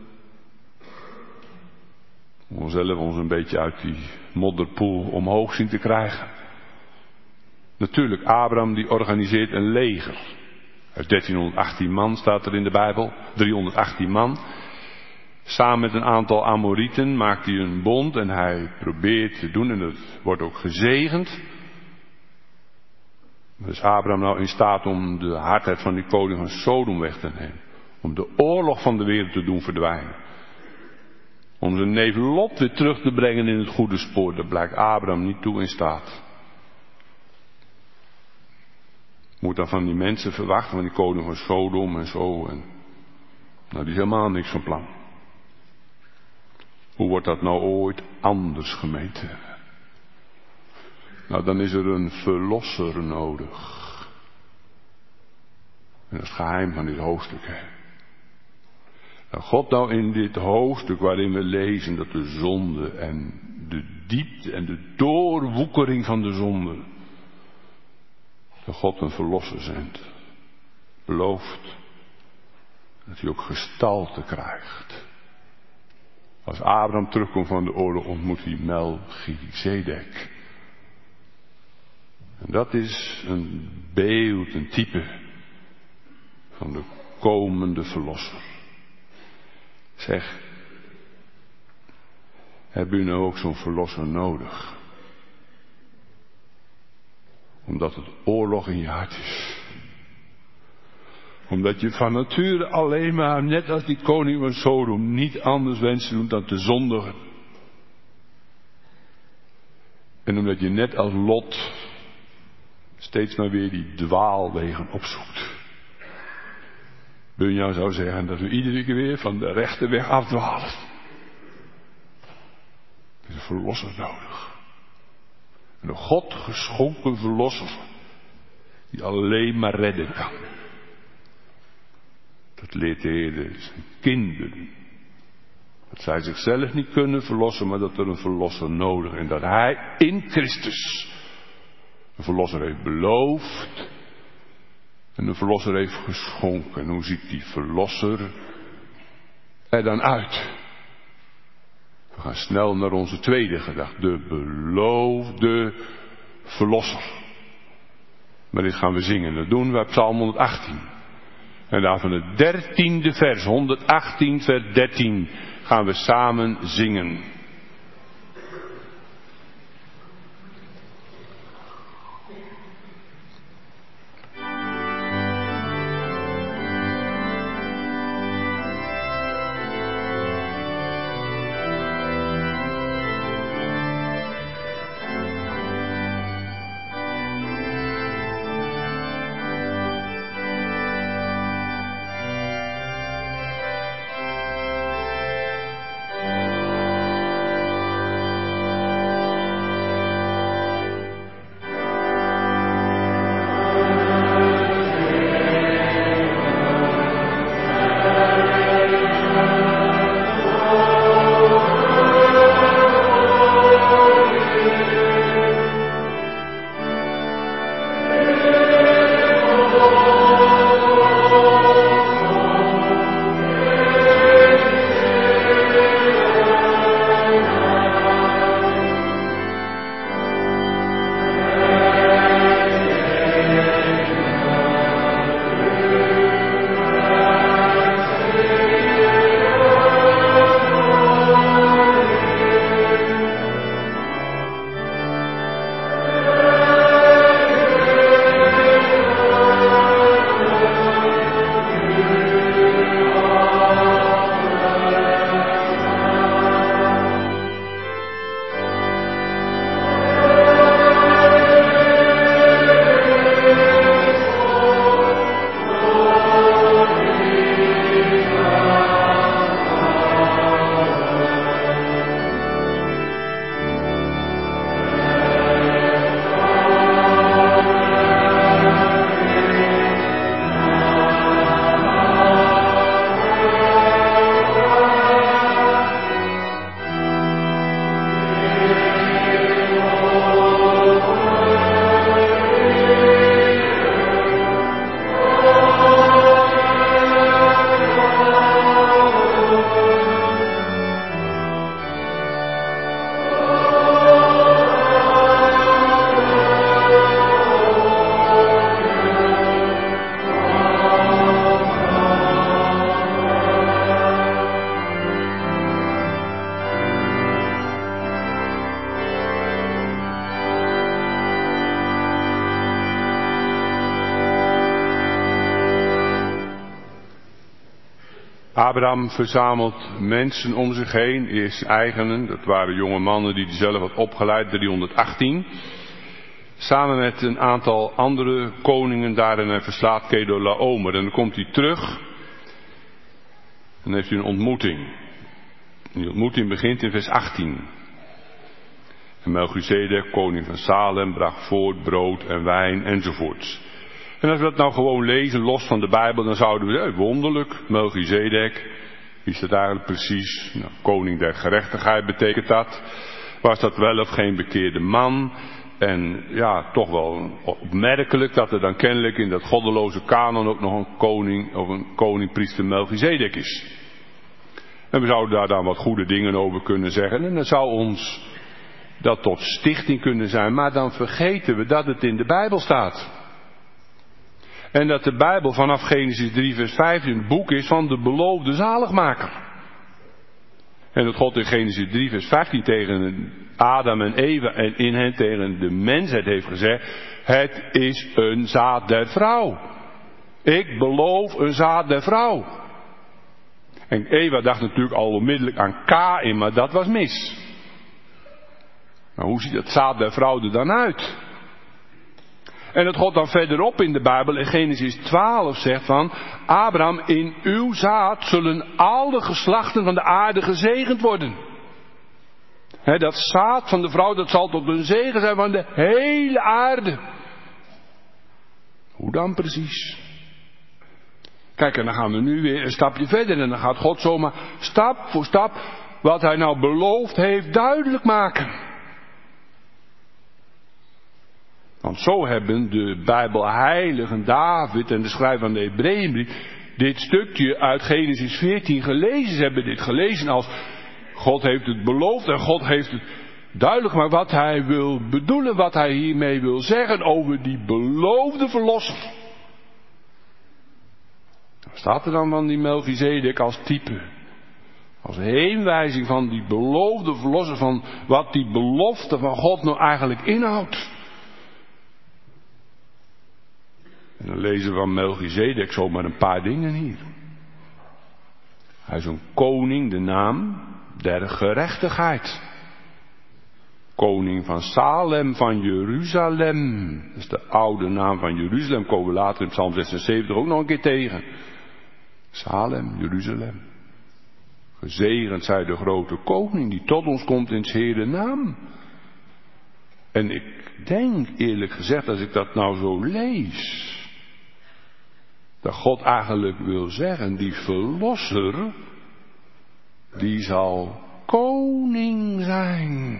Moet we zelf ons een beetje uit die modderpoel omhoog zien te krijgen? Natuurlijk, Abraham die organiseert een leger. Uit dertienhonderdachttien man staat er in de Bijbel. driehonderdachttien man. Samen met een aantal Amorieten maakt hij een bond en hij probeert te doen en dat wordt ook gezegend. Dus Abraham nou in staat om de hardheid van die koning van Sodom weg te nemen. Om de oorlog van de wereld te doen verdwijnen. Om zijn neef Lot weer terug te brengen in het goede spoor. Daar blijkt Abraham niet toe in staat. Moet dan van die mensen verwachten, van die koning van Sodom en zo. En, nou, die is helemaal niks van plan. Hoe wordt dat nou ooit anders, gemeente? Nou, dan is er een verlosser nodig. En dat is het geheim van dit hoofdstuk, hè. Nou, God nou in dit hoofdstuk waarin we lezen dat de zonde en de diepte en de doorwoekering van de zonde, dat God een verlosser zendt. Belooft dat hij ook gestalte krijgt. Als Abraham terugkomt van de oorlog ontmoet hij Melchizedek. En dat is een beeld, een type van de komende verlosser. Zeg, hebben u nou ook zo'n verlosser nodig? Omdat het oorlog in je hart is. Omdat je van nature alleen maar, net als die koning van Sodom, niet anders wenst te doen dan te zondigen. En omdat je net als Lot steeds maar weer die dwaalwegen opzoekt. Bunja zou zeggen dat we iedere keer weer van de rechte weg afdwalen. Er is een verlosser nodig. Een God geschonken verlosser. Die alleen maar redden kan. Dat leert de Heer zijn kinderen. Dat zij zichzelf niet kunnen verlossen, maar dat er een verlosser nodig is. En dat Hij in Christus een verlosser heeft beloofd. En de verlosser heeft geschonken. En hoe ziet die verlosser er dan uit? We gaan snel naar onze tweede gedachte. De beloofde verlosser. Maar dit gaan we zingen. Dat doen we op Psalm honderdachttien. En daarvan het dertiende vers. honderdachttien vers dertien. Gaan we samen zingen. Abraham verzamelt mensen om zich heen, eerst eigenen, dat waren jonge mannen die hij zelf had opgeleid, driehonderdachttien. Samen met een aantal andere koningen daar en hij verslaat Kedorlaomer. En dan komt hij terug en dan heeft hij een ontmoeting. En die ontmoeting begint in vers achttien. En Melchizedek, koning van Salem, bracht voort brood en wijn enzovoorts. En als we dat nou gewoon lezen, los van de Bijbel, dan zouden we zeggen, wonderlijk, Melchizedek, wie is dat eigenlijk precies? Nou, koning der gerechtigheid betekent dat. Was dat wel of geen bekeerde man? En ja, toch wel opmerkelijk dat er dan kennelijk in dat goddeloze kanon ook nog een koning of een koningpriester Melchizedek is. En we zouden daar dan wat goede dingen over kunnen zeggen. En dan zou ons dat tot stichting kunnen zijn. Maar dan vergeten we dat het in de Bijbel staat. En dat de Bijbel vanaf Genesis drie vers vijftien een boek is van de beloofde zaligmaker. En dat God in Genesis drie vers vijftien tegen Adam en Eva en in hen tegen de mensheid heeft gezegd, het is een zaad der vrouw. Ik beloof een zaad der vrouw. En Eva dacht natuurlijk al onmiddellijk aan Kaïn, maar dat was mis. Maar hoe ziet het zaad der vrouw er dan uit? En dat God dan verderop in de Bijbel in Genesis twaalf zegt van, Abraham, in uw zaad zullen alle geslachten van de aarde gezegend worden. He, dat zaad van de vrouw, dat zal tot een zegen zijn van de hele aarde. Hoe dan precies? Kijk, en dan gaan we nu weer een stapje verder en dan gaat God zomaar stap voor stap wat hij nou beloofd heeft duidelijk maken. Want zo hebben de Bijbelheiligen David en de schrijver van de Hebreeënbrief dit stukje uit Genesis veertien gelezen. Ze hebben dit gelezen als God heeft het beloofd en God heeft het duidelijk gemaakt wat hij wil bedoelen, wat hij hiermee wil zeggen over die beloofde verlosser. Wat staat er dan van die Melchizedek als type? Als heenwijzing van die beloofde verlosser, van wat die belofte van God nou eigenlijk inhoudt. En dan lezen we van Melchizedek zomaar een paar dingen hier. Hij is een koning, de naam der gerechtigheid. Koning van Salem, van Jeruzalem. Dat is de oude naam van Jeruzalem. Komen we later in Psalm zesenzeventig ook nog een keer tegen. Salem, Jeruzalem. Gezegend zij de grote koning die tot ons komt in 's Heeren naam. En ik denk eerlijk gezegd, als ik dat nou zo lees, dat God eigenlijk wil zeggen, die verlosser, die zal koning zijn.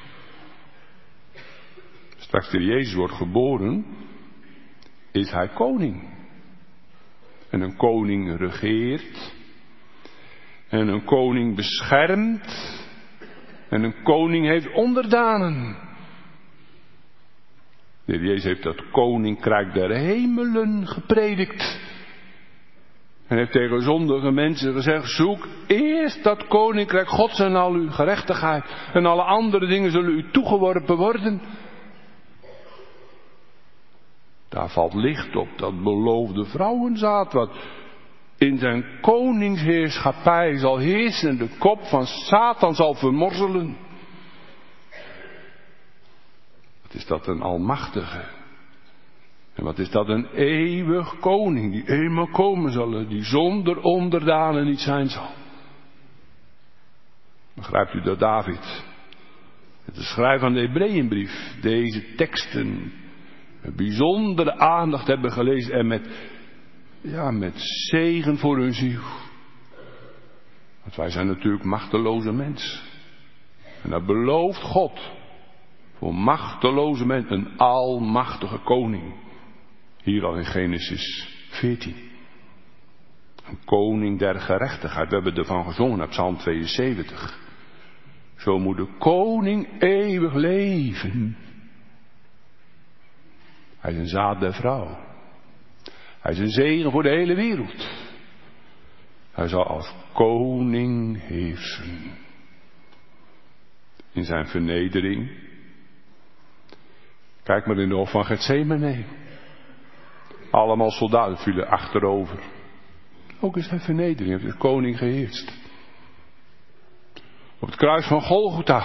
Straks de Jezus wordt geboren, is hij koning. En een koning regeert. En een koning beschermt. En een koning heeft onderdanen. De Heer Jezus heeft dat koninkrijk der hemelen gepredikt. En heeft tegen zondige mensen gezegd, zoek eerst dat koninkrijk Gods en al uw gerechtigheid. En alle andere dingen zullen u toegeworpen worden. Daar valt licht op dat beloofde vrouwenzaad, wat in zijn koningsheerschappij zal heersen en de kop van Satan zal vermorzelen. Wat is dat een almachtige. En wat is dat een eeuwig koning die eenmaal komen zal, die zonder onderdanen niet zijn zal. Begrijpt u dat David, met de schrijver van de Hebreeënbrief, deze teksten met bijzondere aandacht hebben gelezen en met, ja, met zegen voor hun ziel. Want wij zijn natuurlijk machteloze mensen. En dat belooft God voor machteloze mensen een almachtige koning. Hier al in Genesis veertien. Een koning der gerechtigheid. We hebben ervan gezongen op Psalm tweeënzeventig. Zo moet de koning eeuwig leven. Hij is een zaad der vrouw. Hij is een zegen voor de hele wereld. Hij zal als koning heersen. In zijn vernedering. Kijk maar in de hof van Getsemane. Allemaal soldaten vielen achterover. Ook in zijn vernedering heeft de koning geheerst. Op het kruis van Golgotha.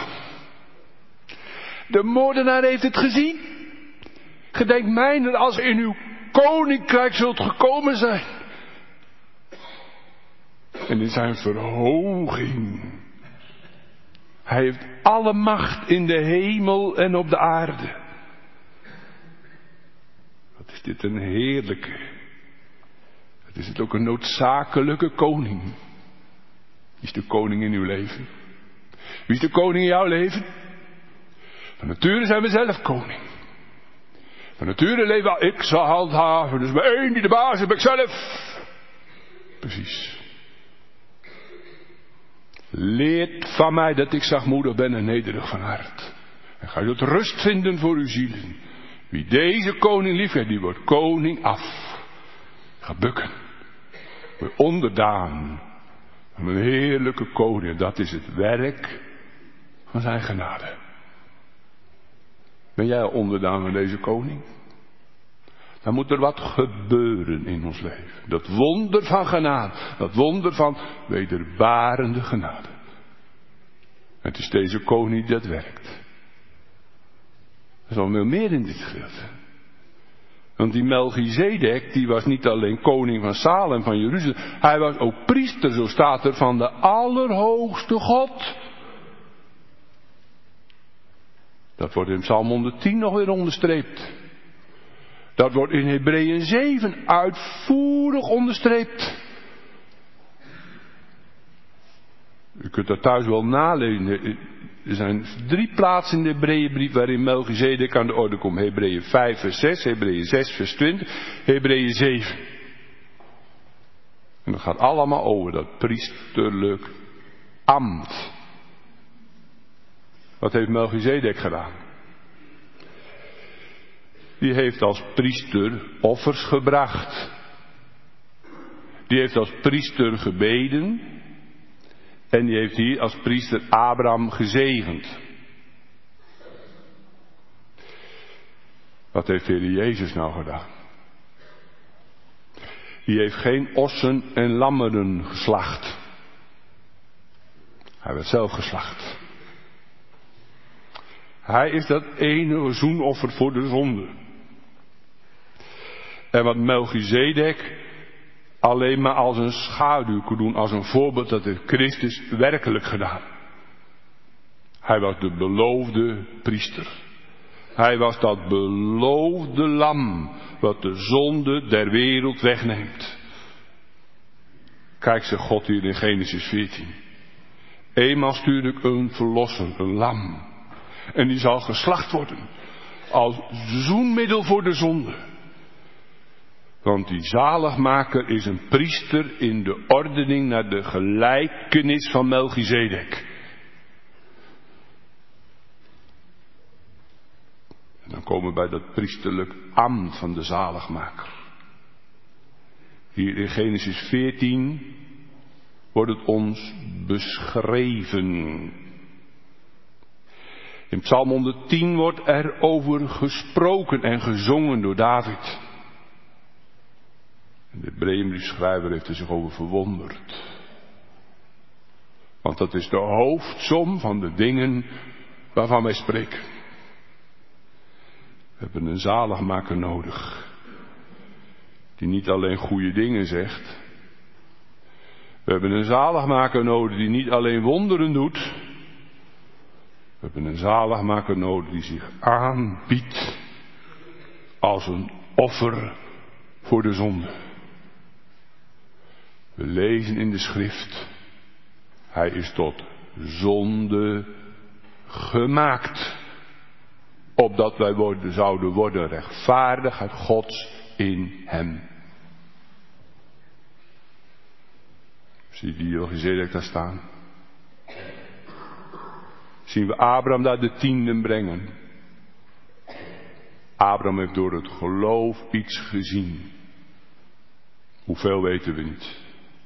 De moordenaar heeft het gezien. Gedenk mijner als in uw koninkrijk zult gekomen zijn. En in zijn verhoging. Hij heeft alle macht in de hemel en op de aarde. Wat is dit een heerlijke. Wat is het ook een noodzakelijke koning. Wie is de koning in uw leven? Wie is de koning in jouw leven? Van nature zijn we zelf koning. Van nature leven we, ik zal handhaven. Dus bij één die de baas is, ben ik zelf. Precies. Leert van mij dat ik zachtmoedig ben en nederig van hart. En ga je tot rust vinden voor uw zielen. Wie deze koning lief heeft, die wordt koning af. Ga bukken. Wordt onderdaan. Van een heerlijke koning. Dat is het werk van zijn genade. Ben jij onderdaan van deze koning? Dan moet er wat gebeuren in ons leven. Dat wonder van genade. Dat wonder van wederbarende genade. Het is deze koning die dat werkt. Er is nog veel meer in dit gedeelte. Want die Melchizedek, die was niet alleen koning van Salem, van Jeruzalem. Hij was ook priester, zo staat er, van de Allerhoogste God. Dat wordt in Psalm honderdtien nog weer onderstreept. Dat wordt in Hebreeën zeven uitvoerig onderstreept. U kunt dat thuis wel nalezen. Er zijn drie plaatsen in de Hebreeënbrief waarin Melchizedek aan de orde komt. Hebreeën vijf vers zes, Hebreeën zes vers twintig, Hebreeën zeven. En dat gaat allemaal over dat priesterlijk ambt. Wat heeft Melchizedek gedaan? Die heeft als priester offers gebracht. Die heeft als priester gebeden. En die heeft hier als priester Abraham gezegend. Wat heeft de Heer Jezus nou gedaan? Die heeft geen ossen en lammeren geslacht. Hij werd zelf geslacht. Hij is dat ene zoenoffer voor de zonde. En wat Melchizedek alleen maar als een schaduw kon doen, als een voorbeeld, dat heeft Christus werkelijk gedaan. Hij was de beloofde priester. Hij was dat beloofde lam, wat de zonde der wereld wegneemt. Kijk, zegt God hier in Genesis veertien. Eenmaal stuurde ik een verlosser, een lam. En die zal geslacht worden als zoenmiddel voor de zonde. Want die zaligmaker is een priester in de ordening naar de gelijkenis van Melchizedek. En dan komen we bij dat priesterlijk ambt van de zaligmaker. Hier in Genesis veertien wordt het ons beschreven. In Psalm honderdtien wordt er over gesproken en gezongen door David. En de Hebreeënbriefschrijver heeft er zich over verwonderd. Want dat is de hoofdsom van de dingen waarvan wij spreken. We hebben een zaligmaker nodig. Die niet alleen goede dingen zegt. We hebben een zaligmaker nodig die niet alleen wonderen doet. We hebben een zaligmaker nodig die zich aanbiedt als een offer voor de zonde. We lezen in de schrift. Hij is tot zonde gemaakt. Opdat wij worden, zouden worden rechtvaardig uit Gods in hem. Zie je die Melchizedek daar staan? Zien we Abraham daar de tienden brengen. Abraham heeft door het geloof iets gezien. Hoeveel weten we niet.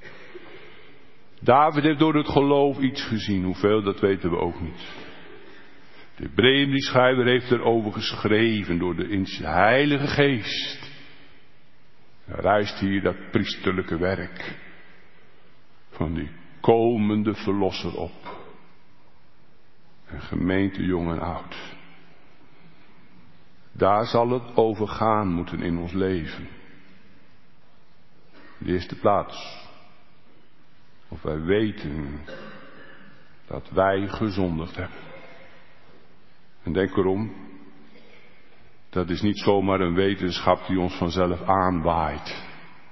David heeft door het geloof iets gezien. Hoeveel, dat weten we ook niet. De Hebreeënbriefschrijver heeft erover geschreven door de Heilige Geest. Hij rijst hier dat priesterlijke werk van die komende verlosser op. En gemeente jong en oud. Daar zal het over gaan moeten in ons leven. In de eerste plaats. Of wij weten dat wij gezondigd hebben. En denk erom, dat is niet zomaar een wetenschap die ons vanzelf aanwaait.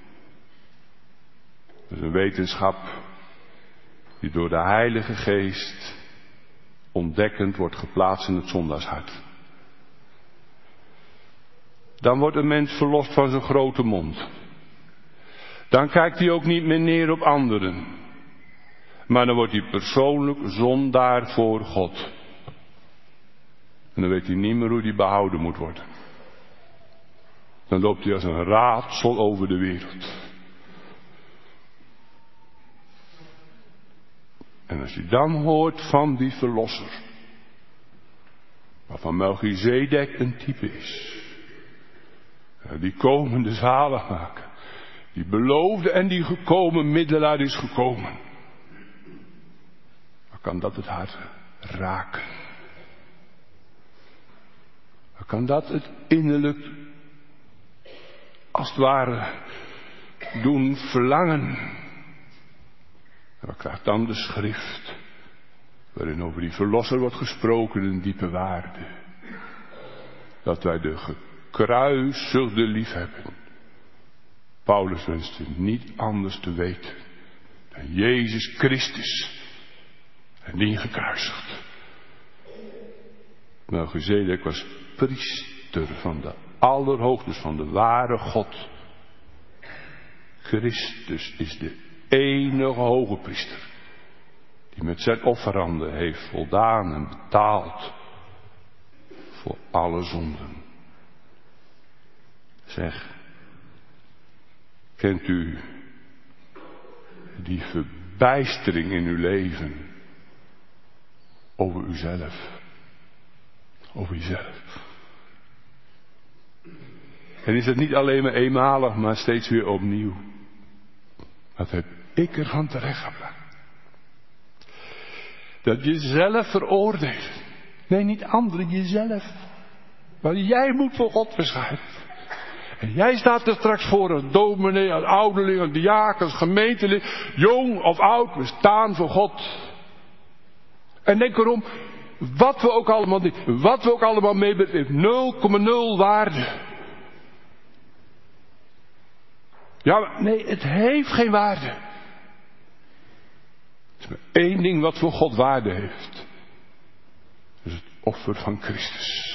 Dat is een wetenschap die door de Heilige Geest ontdekkend wordt geplaatst in het zondagshart. Dan wordt een mens verlost van zijn grote mond. Dan kijkt hij ook niet meer neer op anderen. Maar dan wordt hij persoonlijk zondaar voor God. En dan weet hij niet meer hoe hij behouden moet worden. Dan loopt hij als een raadsel over de wereld. En als je dan hoort van die verlosser, waarvan Melchizedek een type is, die komende zaligmaker, die beloofde en die gekomen middelaar is gekomen, dan kan dat het hart raken. Dan kan dat het innerlijk als het ware doen verlangen. En wat krijgt dan de schrift, waarin over die verlosser wordt gesproken, een diepe waarde. Dat wij de gekruisigde lief hebben. Paulus wenste niet anders te weten dan Jezus Christus en die gekruisigd. Melchizedek was priester van de Allerhoogste, dus van de ware God. Christus is de enige hoge priester die met zijn offeranden heeft voldaan en betaald voor alle zonden. Zeg, kent u die verbijstering in uw leven over uzelf? Over uzelf. En is het niet alleen maar eenmalig, maar steeds weer opnieuw? Wat heb ik ervan terechtgebracht? Dat je zelf veroordeelt. Nee, niet anderen, jezelf. Maar jij moet voor God verschijnen. En jij staat er straks voor als dominee, als ouderling, als diaken, als gemeentelid. Jong of oud, we staan voor God. En denk erom, wat we ook allemaal doen, wat we ook allemaal meebrengen, heeft nul komma nul waarde. Ja, maar nee, het heeft geen waarde. Er is maar één ding wat voor God waarde heeft. Dat is het offer van Christus.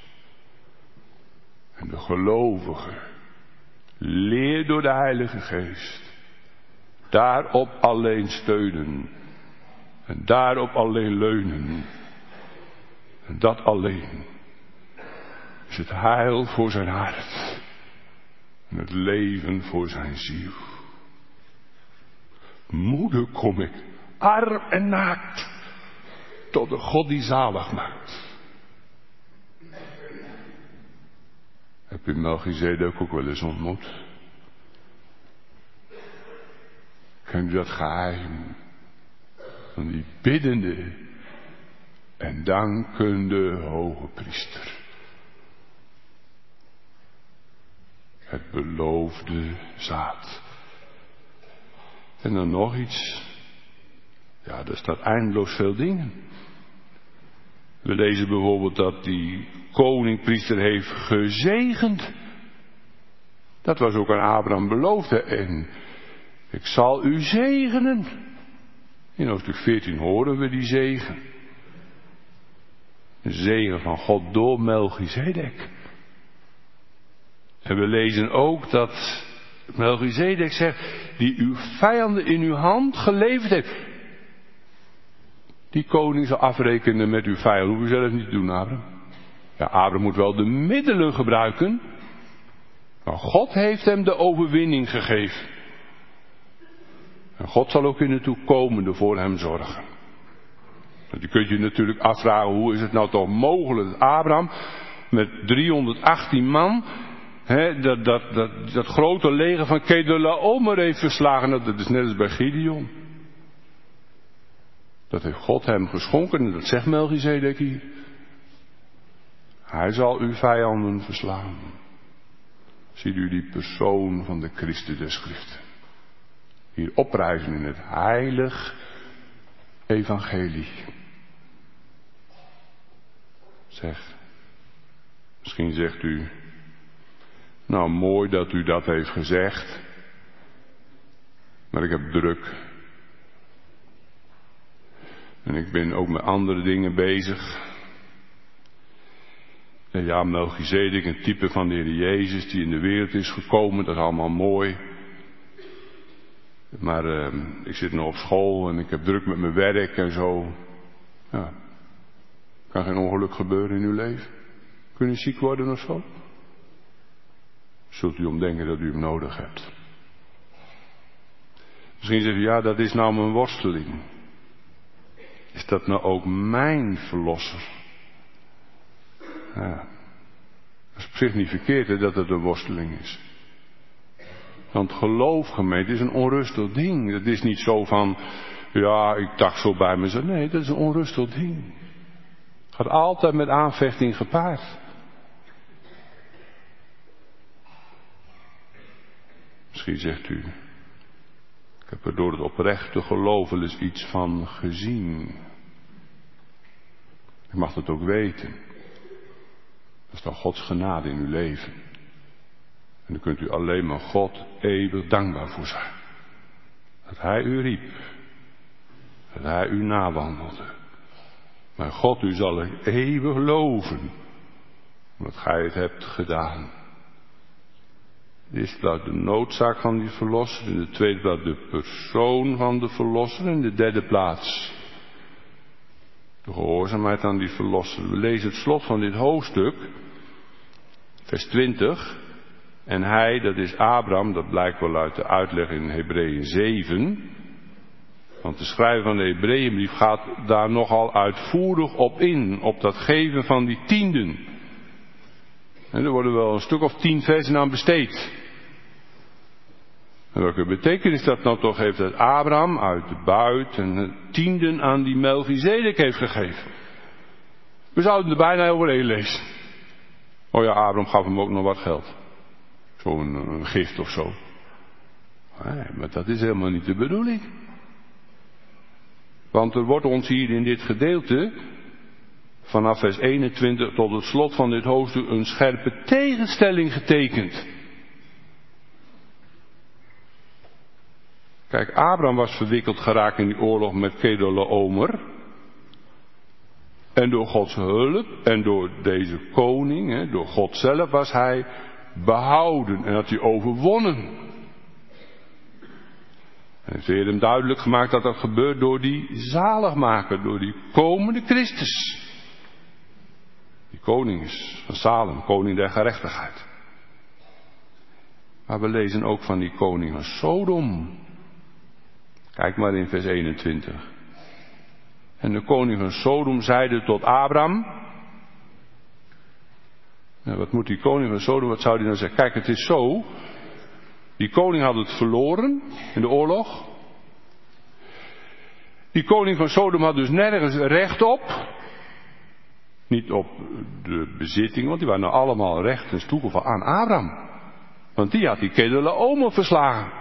En de gelovige leert door de Heilige Geest daarop alleen steunen. En daarop alleen leunen. En dat alleen is het heil voor zijn hart. En het leven voor zijn ziel. Moeder kom ik, arm en naakt, tot de God die zalig maakt. Heb je Melchizedek ook wel eens ontmoet? Kent u dat geheim van die biddende en dankende hoge priester? Het beloofde zaad. En dan nog iets. Ja, er staat eindeloos veel dingen. We lezen bijvoorbeeld dat die koningpriester heeft gezegend. Dat was ook aan Abraham beloofd. En ik zal u zegenen. In hoofdstuk veertien horen we die zegen. De zegen van God door Melchizedek. En we lezen ook dat Melchizedek zegt, die uw vijanden in uw hand geleverd heeft. Die koning zal afrekenen met uw vijanden. Hoef je zelf niet te doen, Abraham. Ja, Abraham moet wel de middelen gebruiken. Maar God heeft hem de overwinning gegeven. En God zal ook in de toekomende voor hem zorgen. Want je kunt je natuurlijk afvragen, hoe is het nou toch mogelijk dat Abraham met driehonderdachttien man... He, dat, dat, dat, dat grote leger van Kedorlaomer heeft verslagen. Dat is net als bij Gideon. Dat heeft God hem geschonken. En dat zegt Melchizedek hier. Hij zal uw vijanden verslaan. Ziet u die persoon van de Christus der Schriften. Hier oprijzen in het heilig evangelie. Zeg. Misschien zegt u. Nou, mooi dat u dat heeft gezegd. Maar ik heb druk. En ik ben ook met andere dingen bezig. En ja, Melchizedek, een type van de Heer Jezus die in de wereld is gekomen, dat is allemaal mooi. Maar uh, ik zit nog op school en ik heb druk met mijn werk en zo. Ja, kan geen ongeluk gebeuren in uw leven. Kun je ziek worden of zo? Zult u omdenken dat u hem nodig hebt. Misschien zegt u, ja, dat is nou mijn worsteling. Is dat nou ook mijn verlosser? Ja. Dat is op zich niet verkeerd, hè, dat het een worsteling is. Want geloof, gemeente, is een onrustig ding. Dat is niet zo van, ja, ik dacht zo bij mezelf. Nee, dat is een onrustig ding. Het gaat altijd met aanvechting gepaard. Misschien zegt u, ik heb er door het oprechte geloof wel eens iets van gezien. Ik mag dat ook weten. Dat is dan Gods genade in uw leven. En dan kunt u alleen maar God eeuwig dankbaar voor zijn. Dat Hij u riep. Dat Hij u nawandelde. Maar God, u zal ik eeuwig loven, omdat gij het hebt gedaan. In de eerste plaats de noodzaak van die verlosser, in de tweede plaats de persoon van de verlosser, en in de derde plaats de gehoorzaamheid aan die verlosser. We lezen het slot van dit hoofdstuk, vers twintig. En hij, dat is Abraham, dat blijkt wel uit de uitleg in Hebreeën zeven. Want de schrijver van de Hebreeënbrief gaat daar nogal uitvoerig op in, op dat geven van die tienden. En er worden wel een stuk of tien versen aan besteed. En welke betekenis dat nou toch heeft, dat Abraham uit de buit en de tienden aan die Melchizedek heeft gegeven. We zouden er bijna overheen lezen. Oh ja, Abraham gaf hem ook nog wat geld. Zo'n een gift of zo. Nee, maar dat is helemaal niet de bedoeling. Want er wordt ons hier in dit gedeelte, vanaf vers eenentwintig tot het slot van dit hoofdstuk, een scherpe tegenstelling getekend. Kijk, Abraham was verwikkeld geraakt in die oorlog met Kedorlaomer. En door Gods hulp en door deze koning, hè, door God zelf, was hij behouden en had hij overwonnen. En heeft de Heer hem duidelijk gemaakt dat dat gebeurt door die zaligmaker, door die komende Christus. Die koning is van Salem, koning der gerechtigheid. Maar we lezen ook van die koning van Sodom. Kijk maar in vers eenentwintig. En de koning van Sodom zeide tot Abraham. Nou, wat moet die koning van Sodom, wat zou hij nou zeggen? Kijk, het is zo. Die koning had het verloren in de oorlog. Die koning van Sodom had dus nergens recht op. Niet op de bezittingen, want die waren nou allemaal rechtens toegevallen aan Abraham. Want die had die Kedorlaomer verslagen.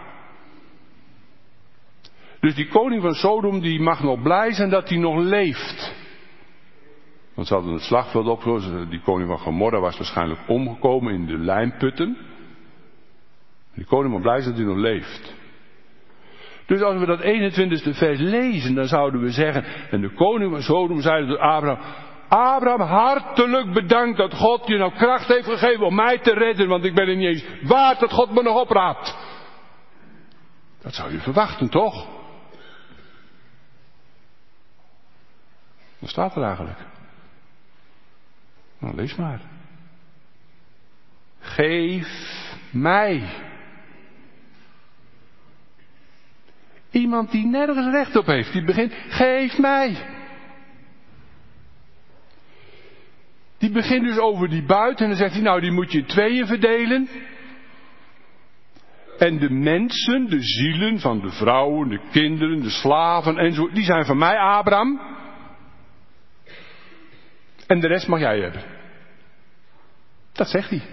Dus die koning van Sodom die mag nog blij zijn dat hij nog leeft. Want ze hadden het slagveld opgelost. Die koning van Gomorra was waarschijnlijk omgekomen in de lijmputten. Die koning mag blij zijn dat hij nog leeft. Dus als we dat eenentwintigste vers lezen, dan zouden we zeggen, en de koning van Sodom zei tot Abraham, Abraham, hartelijk bedankt dat God je nou kracht heeft gegeven om mij te redden, want ik ben er niet eens waard dat God me nog opraapt. Dat zou je verwachten, toch? Wat staat er eigenlijk? Nou, lees maar. Geef mij. Iemand die nergens recht op heeft, die begint, geef mij. Die begint dus over die buit en dan zegt hij, nou die moet je in tweeën verdelen. En de mensen, de zielen van de vrouwen, de kinderen, de slaven enzovoort, die zijn van mij, Abraham. En de rest mag jij hebben. Dat zegt hij.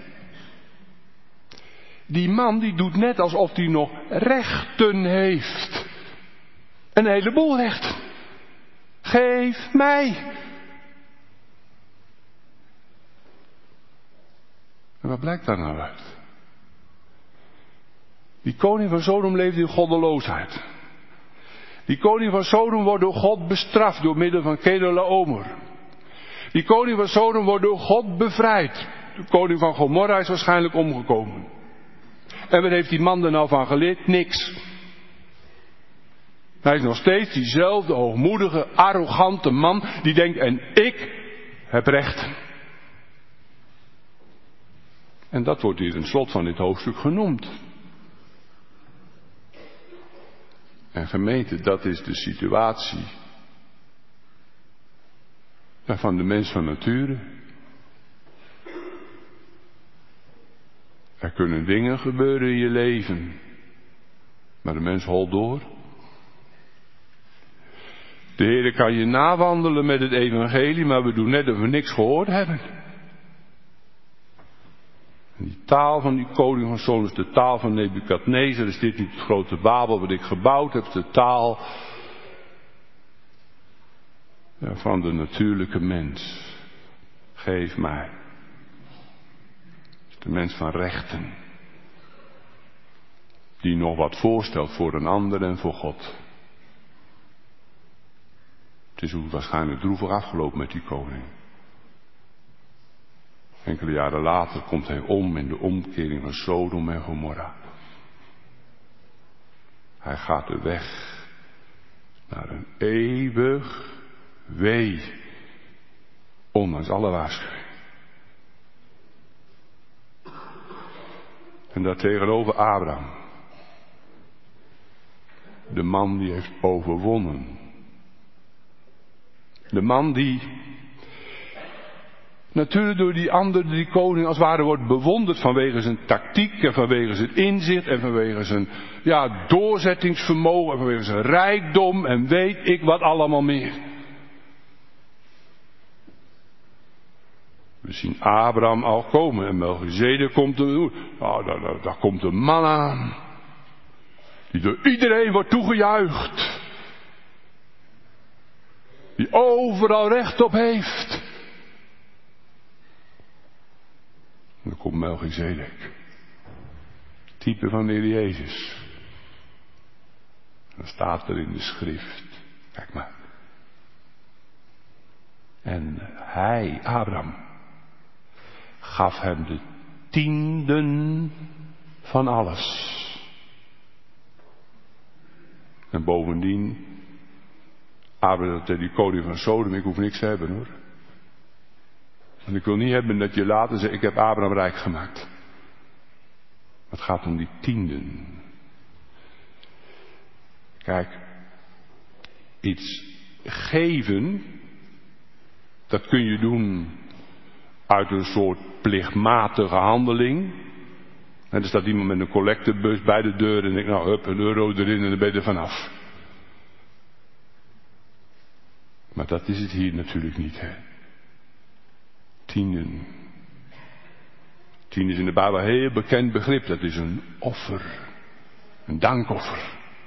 Die man die doet net alsof hij nog rechten heeft. Een heleboel rechten. Geef mij. En wat blijkt daar nou uit? Die koning van Sodom leefde in goddeloosheid. Die koning van Sodom wordt door God bestraft door middel van Kedorlaomer. Die koning van Sodom wordt door God bevrijd. De koning van Gomorra is waarschijnlijk omgekomen. En wat heeft die man er nou van geleerd? Niks. Hij is nog steeds diezelfde hoogmoedige, arrogante man die denkt, en ik heb rechten. En dat wordt hier in het slot van dit hoofdstuk genoemd. En gemeente, dat is de situatie van de mens van nature. Er kunnen dingen gebeuren in je leven, maar de mens holt door. De Heer kan je nawandelen met het evangelie, maar we doen net of we niks gehoord hebben. En die taal van die koning van Sodom is de taal van Nebukadnezar. Is dit niet het grote Babel wat ik gebouwd heb? De taal van de natuurlijke mens. Geef mij. De mens van rechten. Die nog wat voorstelt voor een ander en voor God. Het is ook waarschijnlijk droevig afgelopen met die koning. Enkele jaren later komt hij om in de omkering van Sodom en Gomorra. Hij gaat de weg naar een eeuwig wee, ondanks alle waarschuwing. En daartegenover Abraham, de man die heeft overwonnen. De man die natuurlijk door die andere, die koning als het ware wordt bewonderd vanwege zijn tactiek en vanwege zijn inzicht en vanwege zijn ja, doorzettingsvermogen en vanwege zijn rijkdom en weet ik wat allemaal meer. We zien Abraham al komen en Melchizedek komt er. Nou, daar, daar, daar komt een man aan die door iedereen wordt toegejuicht. Die overal recht op heeft. En dan komt Melchizedek. Type van de Heer Jezus. Dan staat er in de schrift. Kijk maar. En hij, Abraham, gaf hem de tienden van alles. En bovendien, Abraham zei die koning van Sodom, ik hoef niks te hebben hoor. Want ik wil niet hebben dat je later zegt, ik heb Abraham rijk gemaakt. Het gaat om die tienden. Kijk, iets geven, dat kun je doen uit een soort plichtmatige handeling. En er staat iemand met een collectebus bij de deur en ik, nou hup, een euro erin en dan ben je er vanaf. Maar dat is het hier natuurlijk niet, hè. Tienden. Tienden is in de Bijbel een heel bekend begrip. Dat is een offer. Een dankoffer.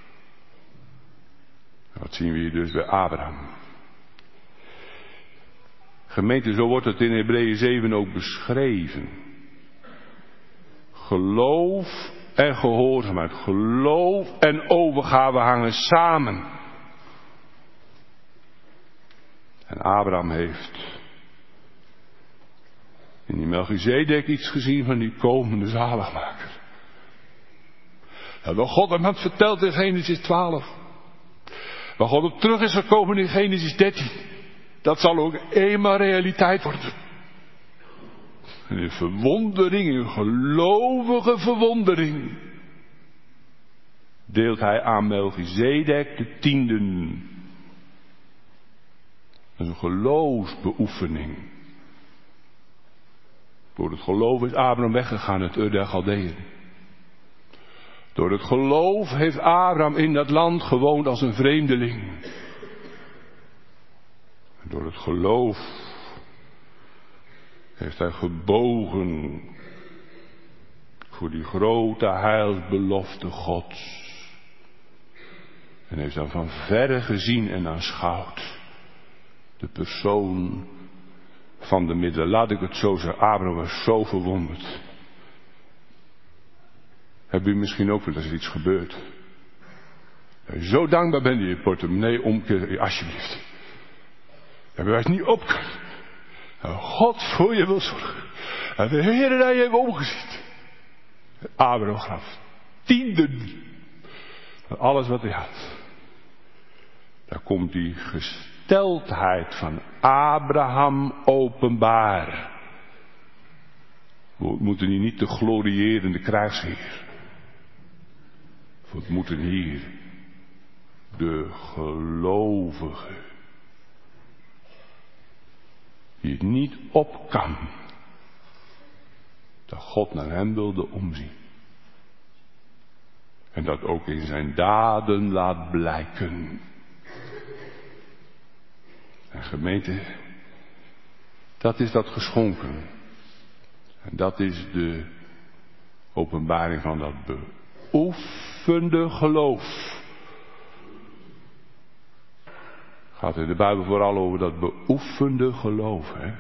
En wat zien we hier dus bij Abraham. Gemeente, zo wordt het in Hebreeën zeven ook beschreven. Geloof en gehoorzaamheid. Geloof en overgave hangen samen. En Abraham heeft in die Melchizedek iets gezien van die komende zaligmaker. En wat God hem had verteld in Genesis twaalf. Waar God op terug is gekomen in Genesis dertien. Dat zal ook eenmaal realiteit worden. En in verwondering, in gelovige verwondering, deelt hij aan Melchizedek de tienden. Dat is een geloofsbeoefening. Door het geloof is Abraham weggegaan uit Ur der Galdeën. Door het geloof heeft Abraham in dat land gewoond als een vreemdeling. En door het geloof heeft hij gebogen voor die grote heilsbelofte Gods. En heeft dan van verre gezien en aanschouwd de persoon van de middelen. Laat ik het zo zeggen, Abraham was zo verwonderd. Heb u misschien ook wel als er iets gebeurt. Dat je zo dankbaar bent in je portemonnee omkeert, alsjeblieft. Dat je het niet op kunt. En God voor je wil zorgen. En de Heer naar je heeft omgezien. Abraham gaf tienden van alles wat hij had. Daar komt die gesteldheid van Abraham openbaar. We moeten hier niet de glorieerende krijgsheer. We moeten hier de gelovige, die het niet op kan, dat God naar hem wilde omzien. En dat ook in zijn daden laat blijken. En gemeente, dat is dat geschonken. En dat is de openbaring van dat beoefende geloof. Gaat in de Bijbel vooral over dat beoefende geloof. Hè?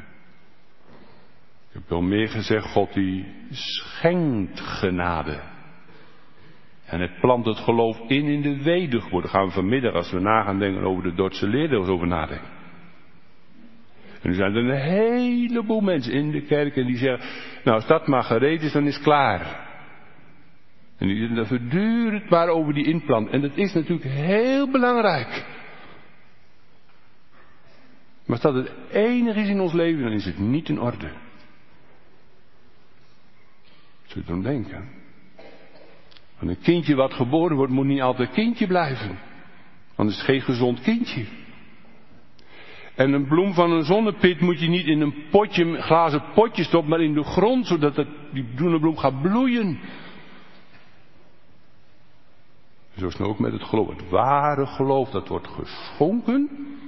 Ik heb wel meer gezegd, God die schenkt genade. En het plant het geloof in in de wedergeboorte. Daar gaan we vanmiddag, als we na gaan denken over de Dordtse leerders, over nadenken. En nu zijn er een heleboel mensen in de kerk en die zeggen, nou als dat maar gereed is, dan is het klaar. En die zeggen, dan voortdurend maar over die inplant. En dat is natuurlijk heel belangrijk. Maar als dat het enige is in ons leven, dan is het niet in orde. Zul je dan denken? Want een kindje wat geboren wordt, moet niet altijd kindje blijven. Want het is geen gezond kindje. En een bloem van een zonnepit moet je niet in een potje, een glazen potje stoppen, maar in de grond, zodat het, die zonnebloem gaat bloeien. Zo is het ook met het geloof. Het ware geloof, dat wordt geschonken.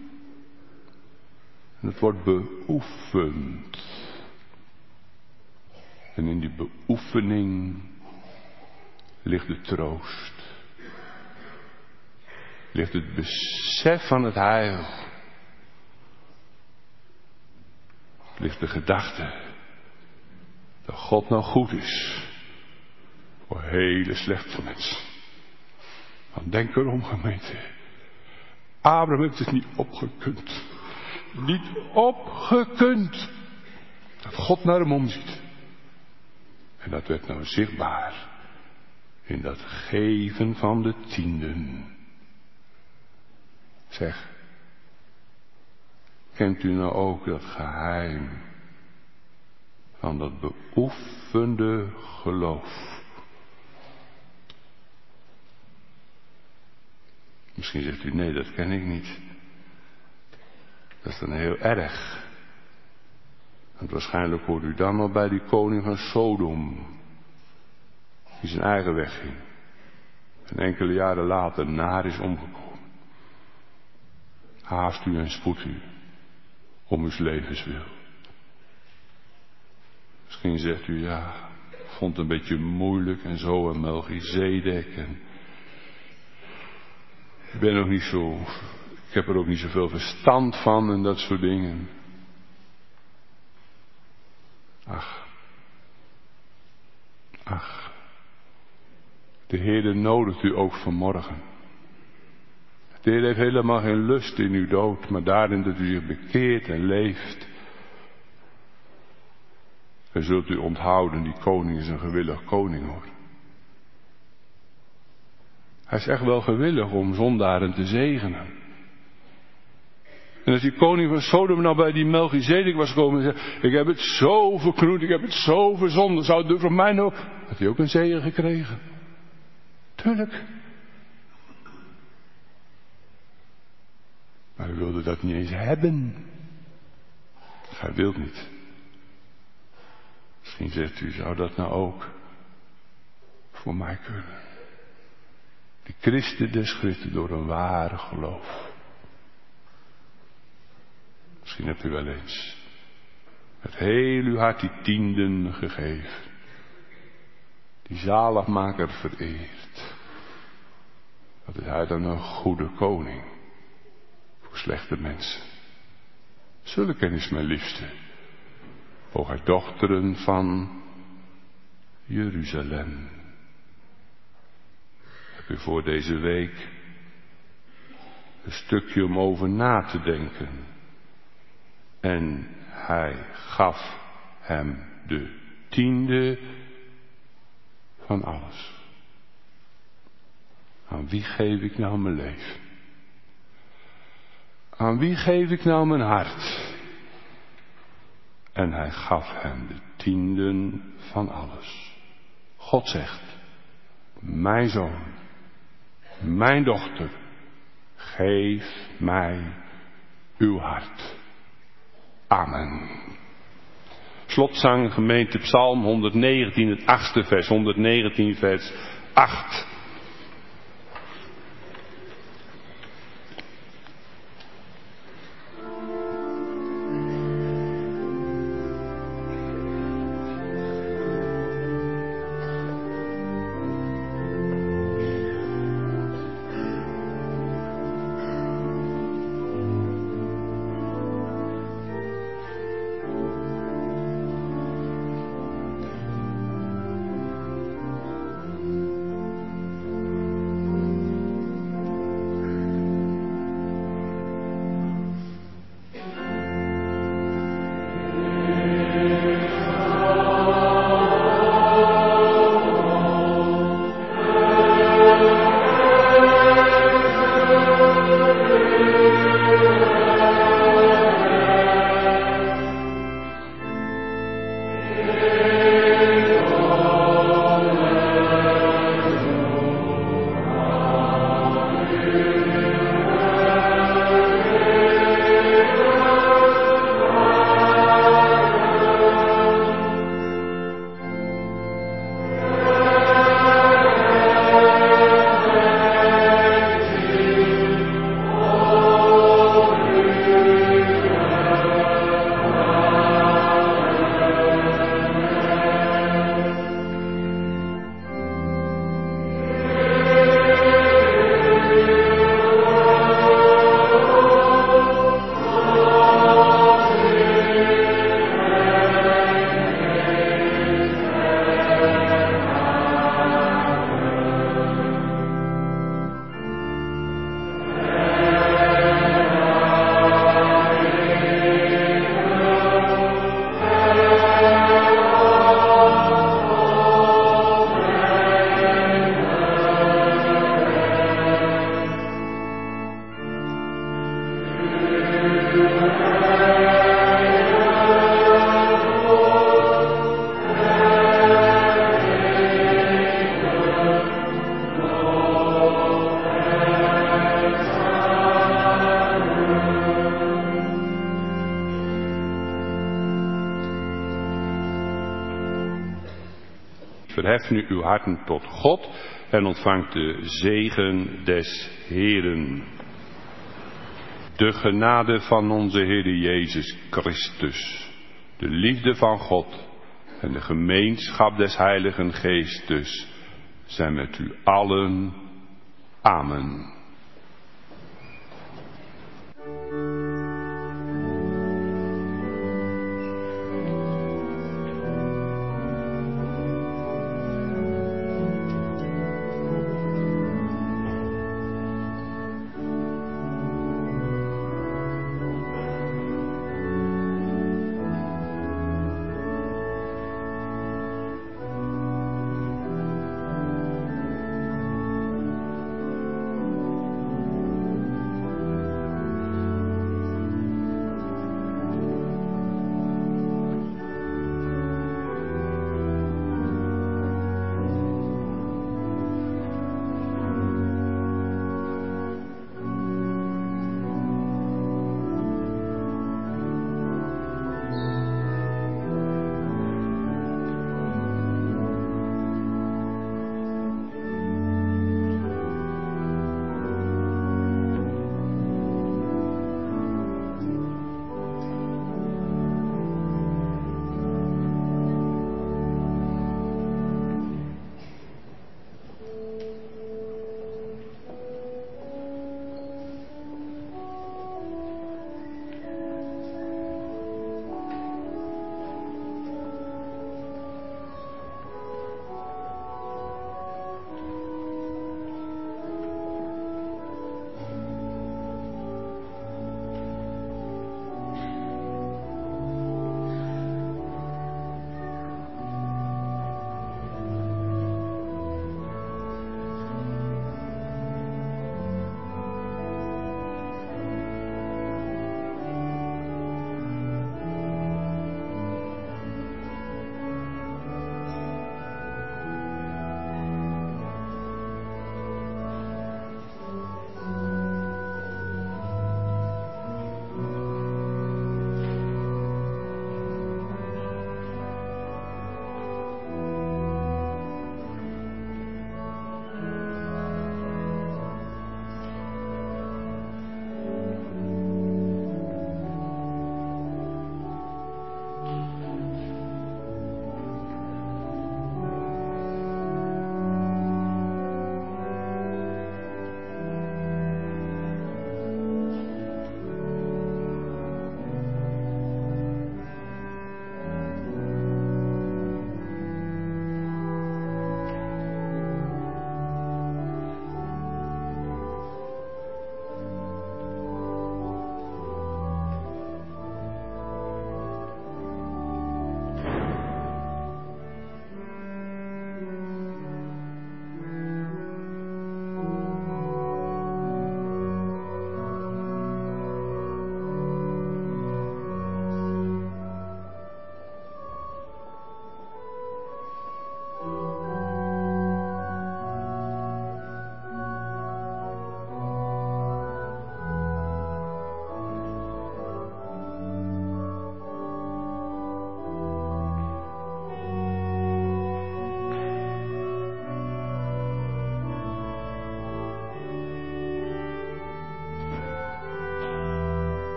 En het wordt beoefend. En in die beoefening ligt de troost. Ligt het besef van het heil. Ligt de gedachte dat God nou goed is voor hele slechte mensen. Want denk erom, gemeente. Abraham heeft het niet opgekund. Niet opgekund. Dat God naar hem omziet. En dat werd nou zichtbaar in dat geven van de tienden. Zeg, kent u nou ook dat geheim van dat beoefende geloof? Misschien zegt u, nee, dat ken ik niet. Dat is dan heel erg. Want waarschijnlijk hoort u dan al bij die koning van Sodom, die zijn eigen weg ging. En enkele jaren later naar is omgekomen. Haast u en spoed u, om uw levens wil. Misschien zegt u, ja, ik vond het een beetje moeilijk en zo, en Melchizedek, en ik ben ook niet zo, ik heb er ook niet zoveel verstand van en dat soort dingen. Ach, ach, de Heer nodigt u ook vanmorgen. De Heer heeft helemaal geen lust in uw dood, maar daarin dat u zich bekeert en leeft. En zult u onthouden, die koning is een gewillig koning hoor. Hij is echt wel gewillig om zondaren te zegenen. En als die koning van Sodom nou bij die Melchizedek was gekomen en zei, ik heb het zo verknoeid, ik heb het zo verzonden, zou het dus voor mij nog, had hij ook een zegen gekregen. Tuurlijk. Maar hij wilde dat niet eens hebben. Hij wil niet. Misschien zegt u, zou dat nou ook voor mij kunnen? De Christen des Christen door een ware geloof. Misschien hebt u wel eens met heel uw hart die tienden gegeven. Die zaligmaker vereerd. Wat is hij dan een goede koning voor slechte mensen. Zulke is mijn liefste. O gij dochteren van Jeruzalem. Heb u voor deze week een stukje om over na te denken. En hij gaf hem de tiende van alles. Aan wie geef ik nou mijn leven? Aan wie geef ik nou mijn hart? En hij gaf hem de tienden van alles. God zegt, mijn zoon, mijn dochter, geef mij uw hart. Amen. Slotzang, gemeente Psalm honderdnegentien, het achtste vers, honderdnegentien vers acht. verheft nu uw harten tot God en ontvangt de zegen des Heeren. De genade van onze Heer Jezus Christus, de liefde van God en de gemeenschap des Heiligen Geestes zijn met u allen. Amen.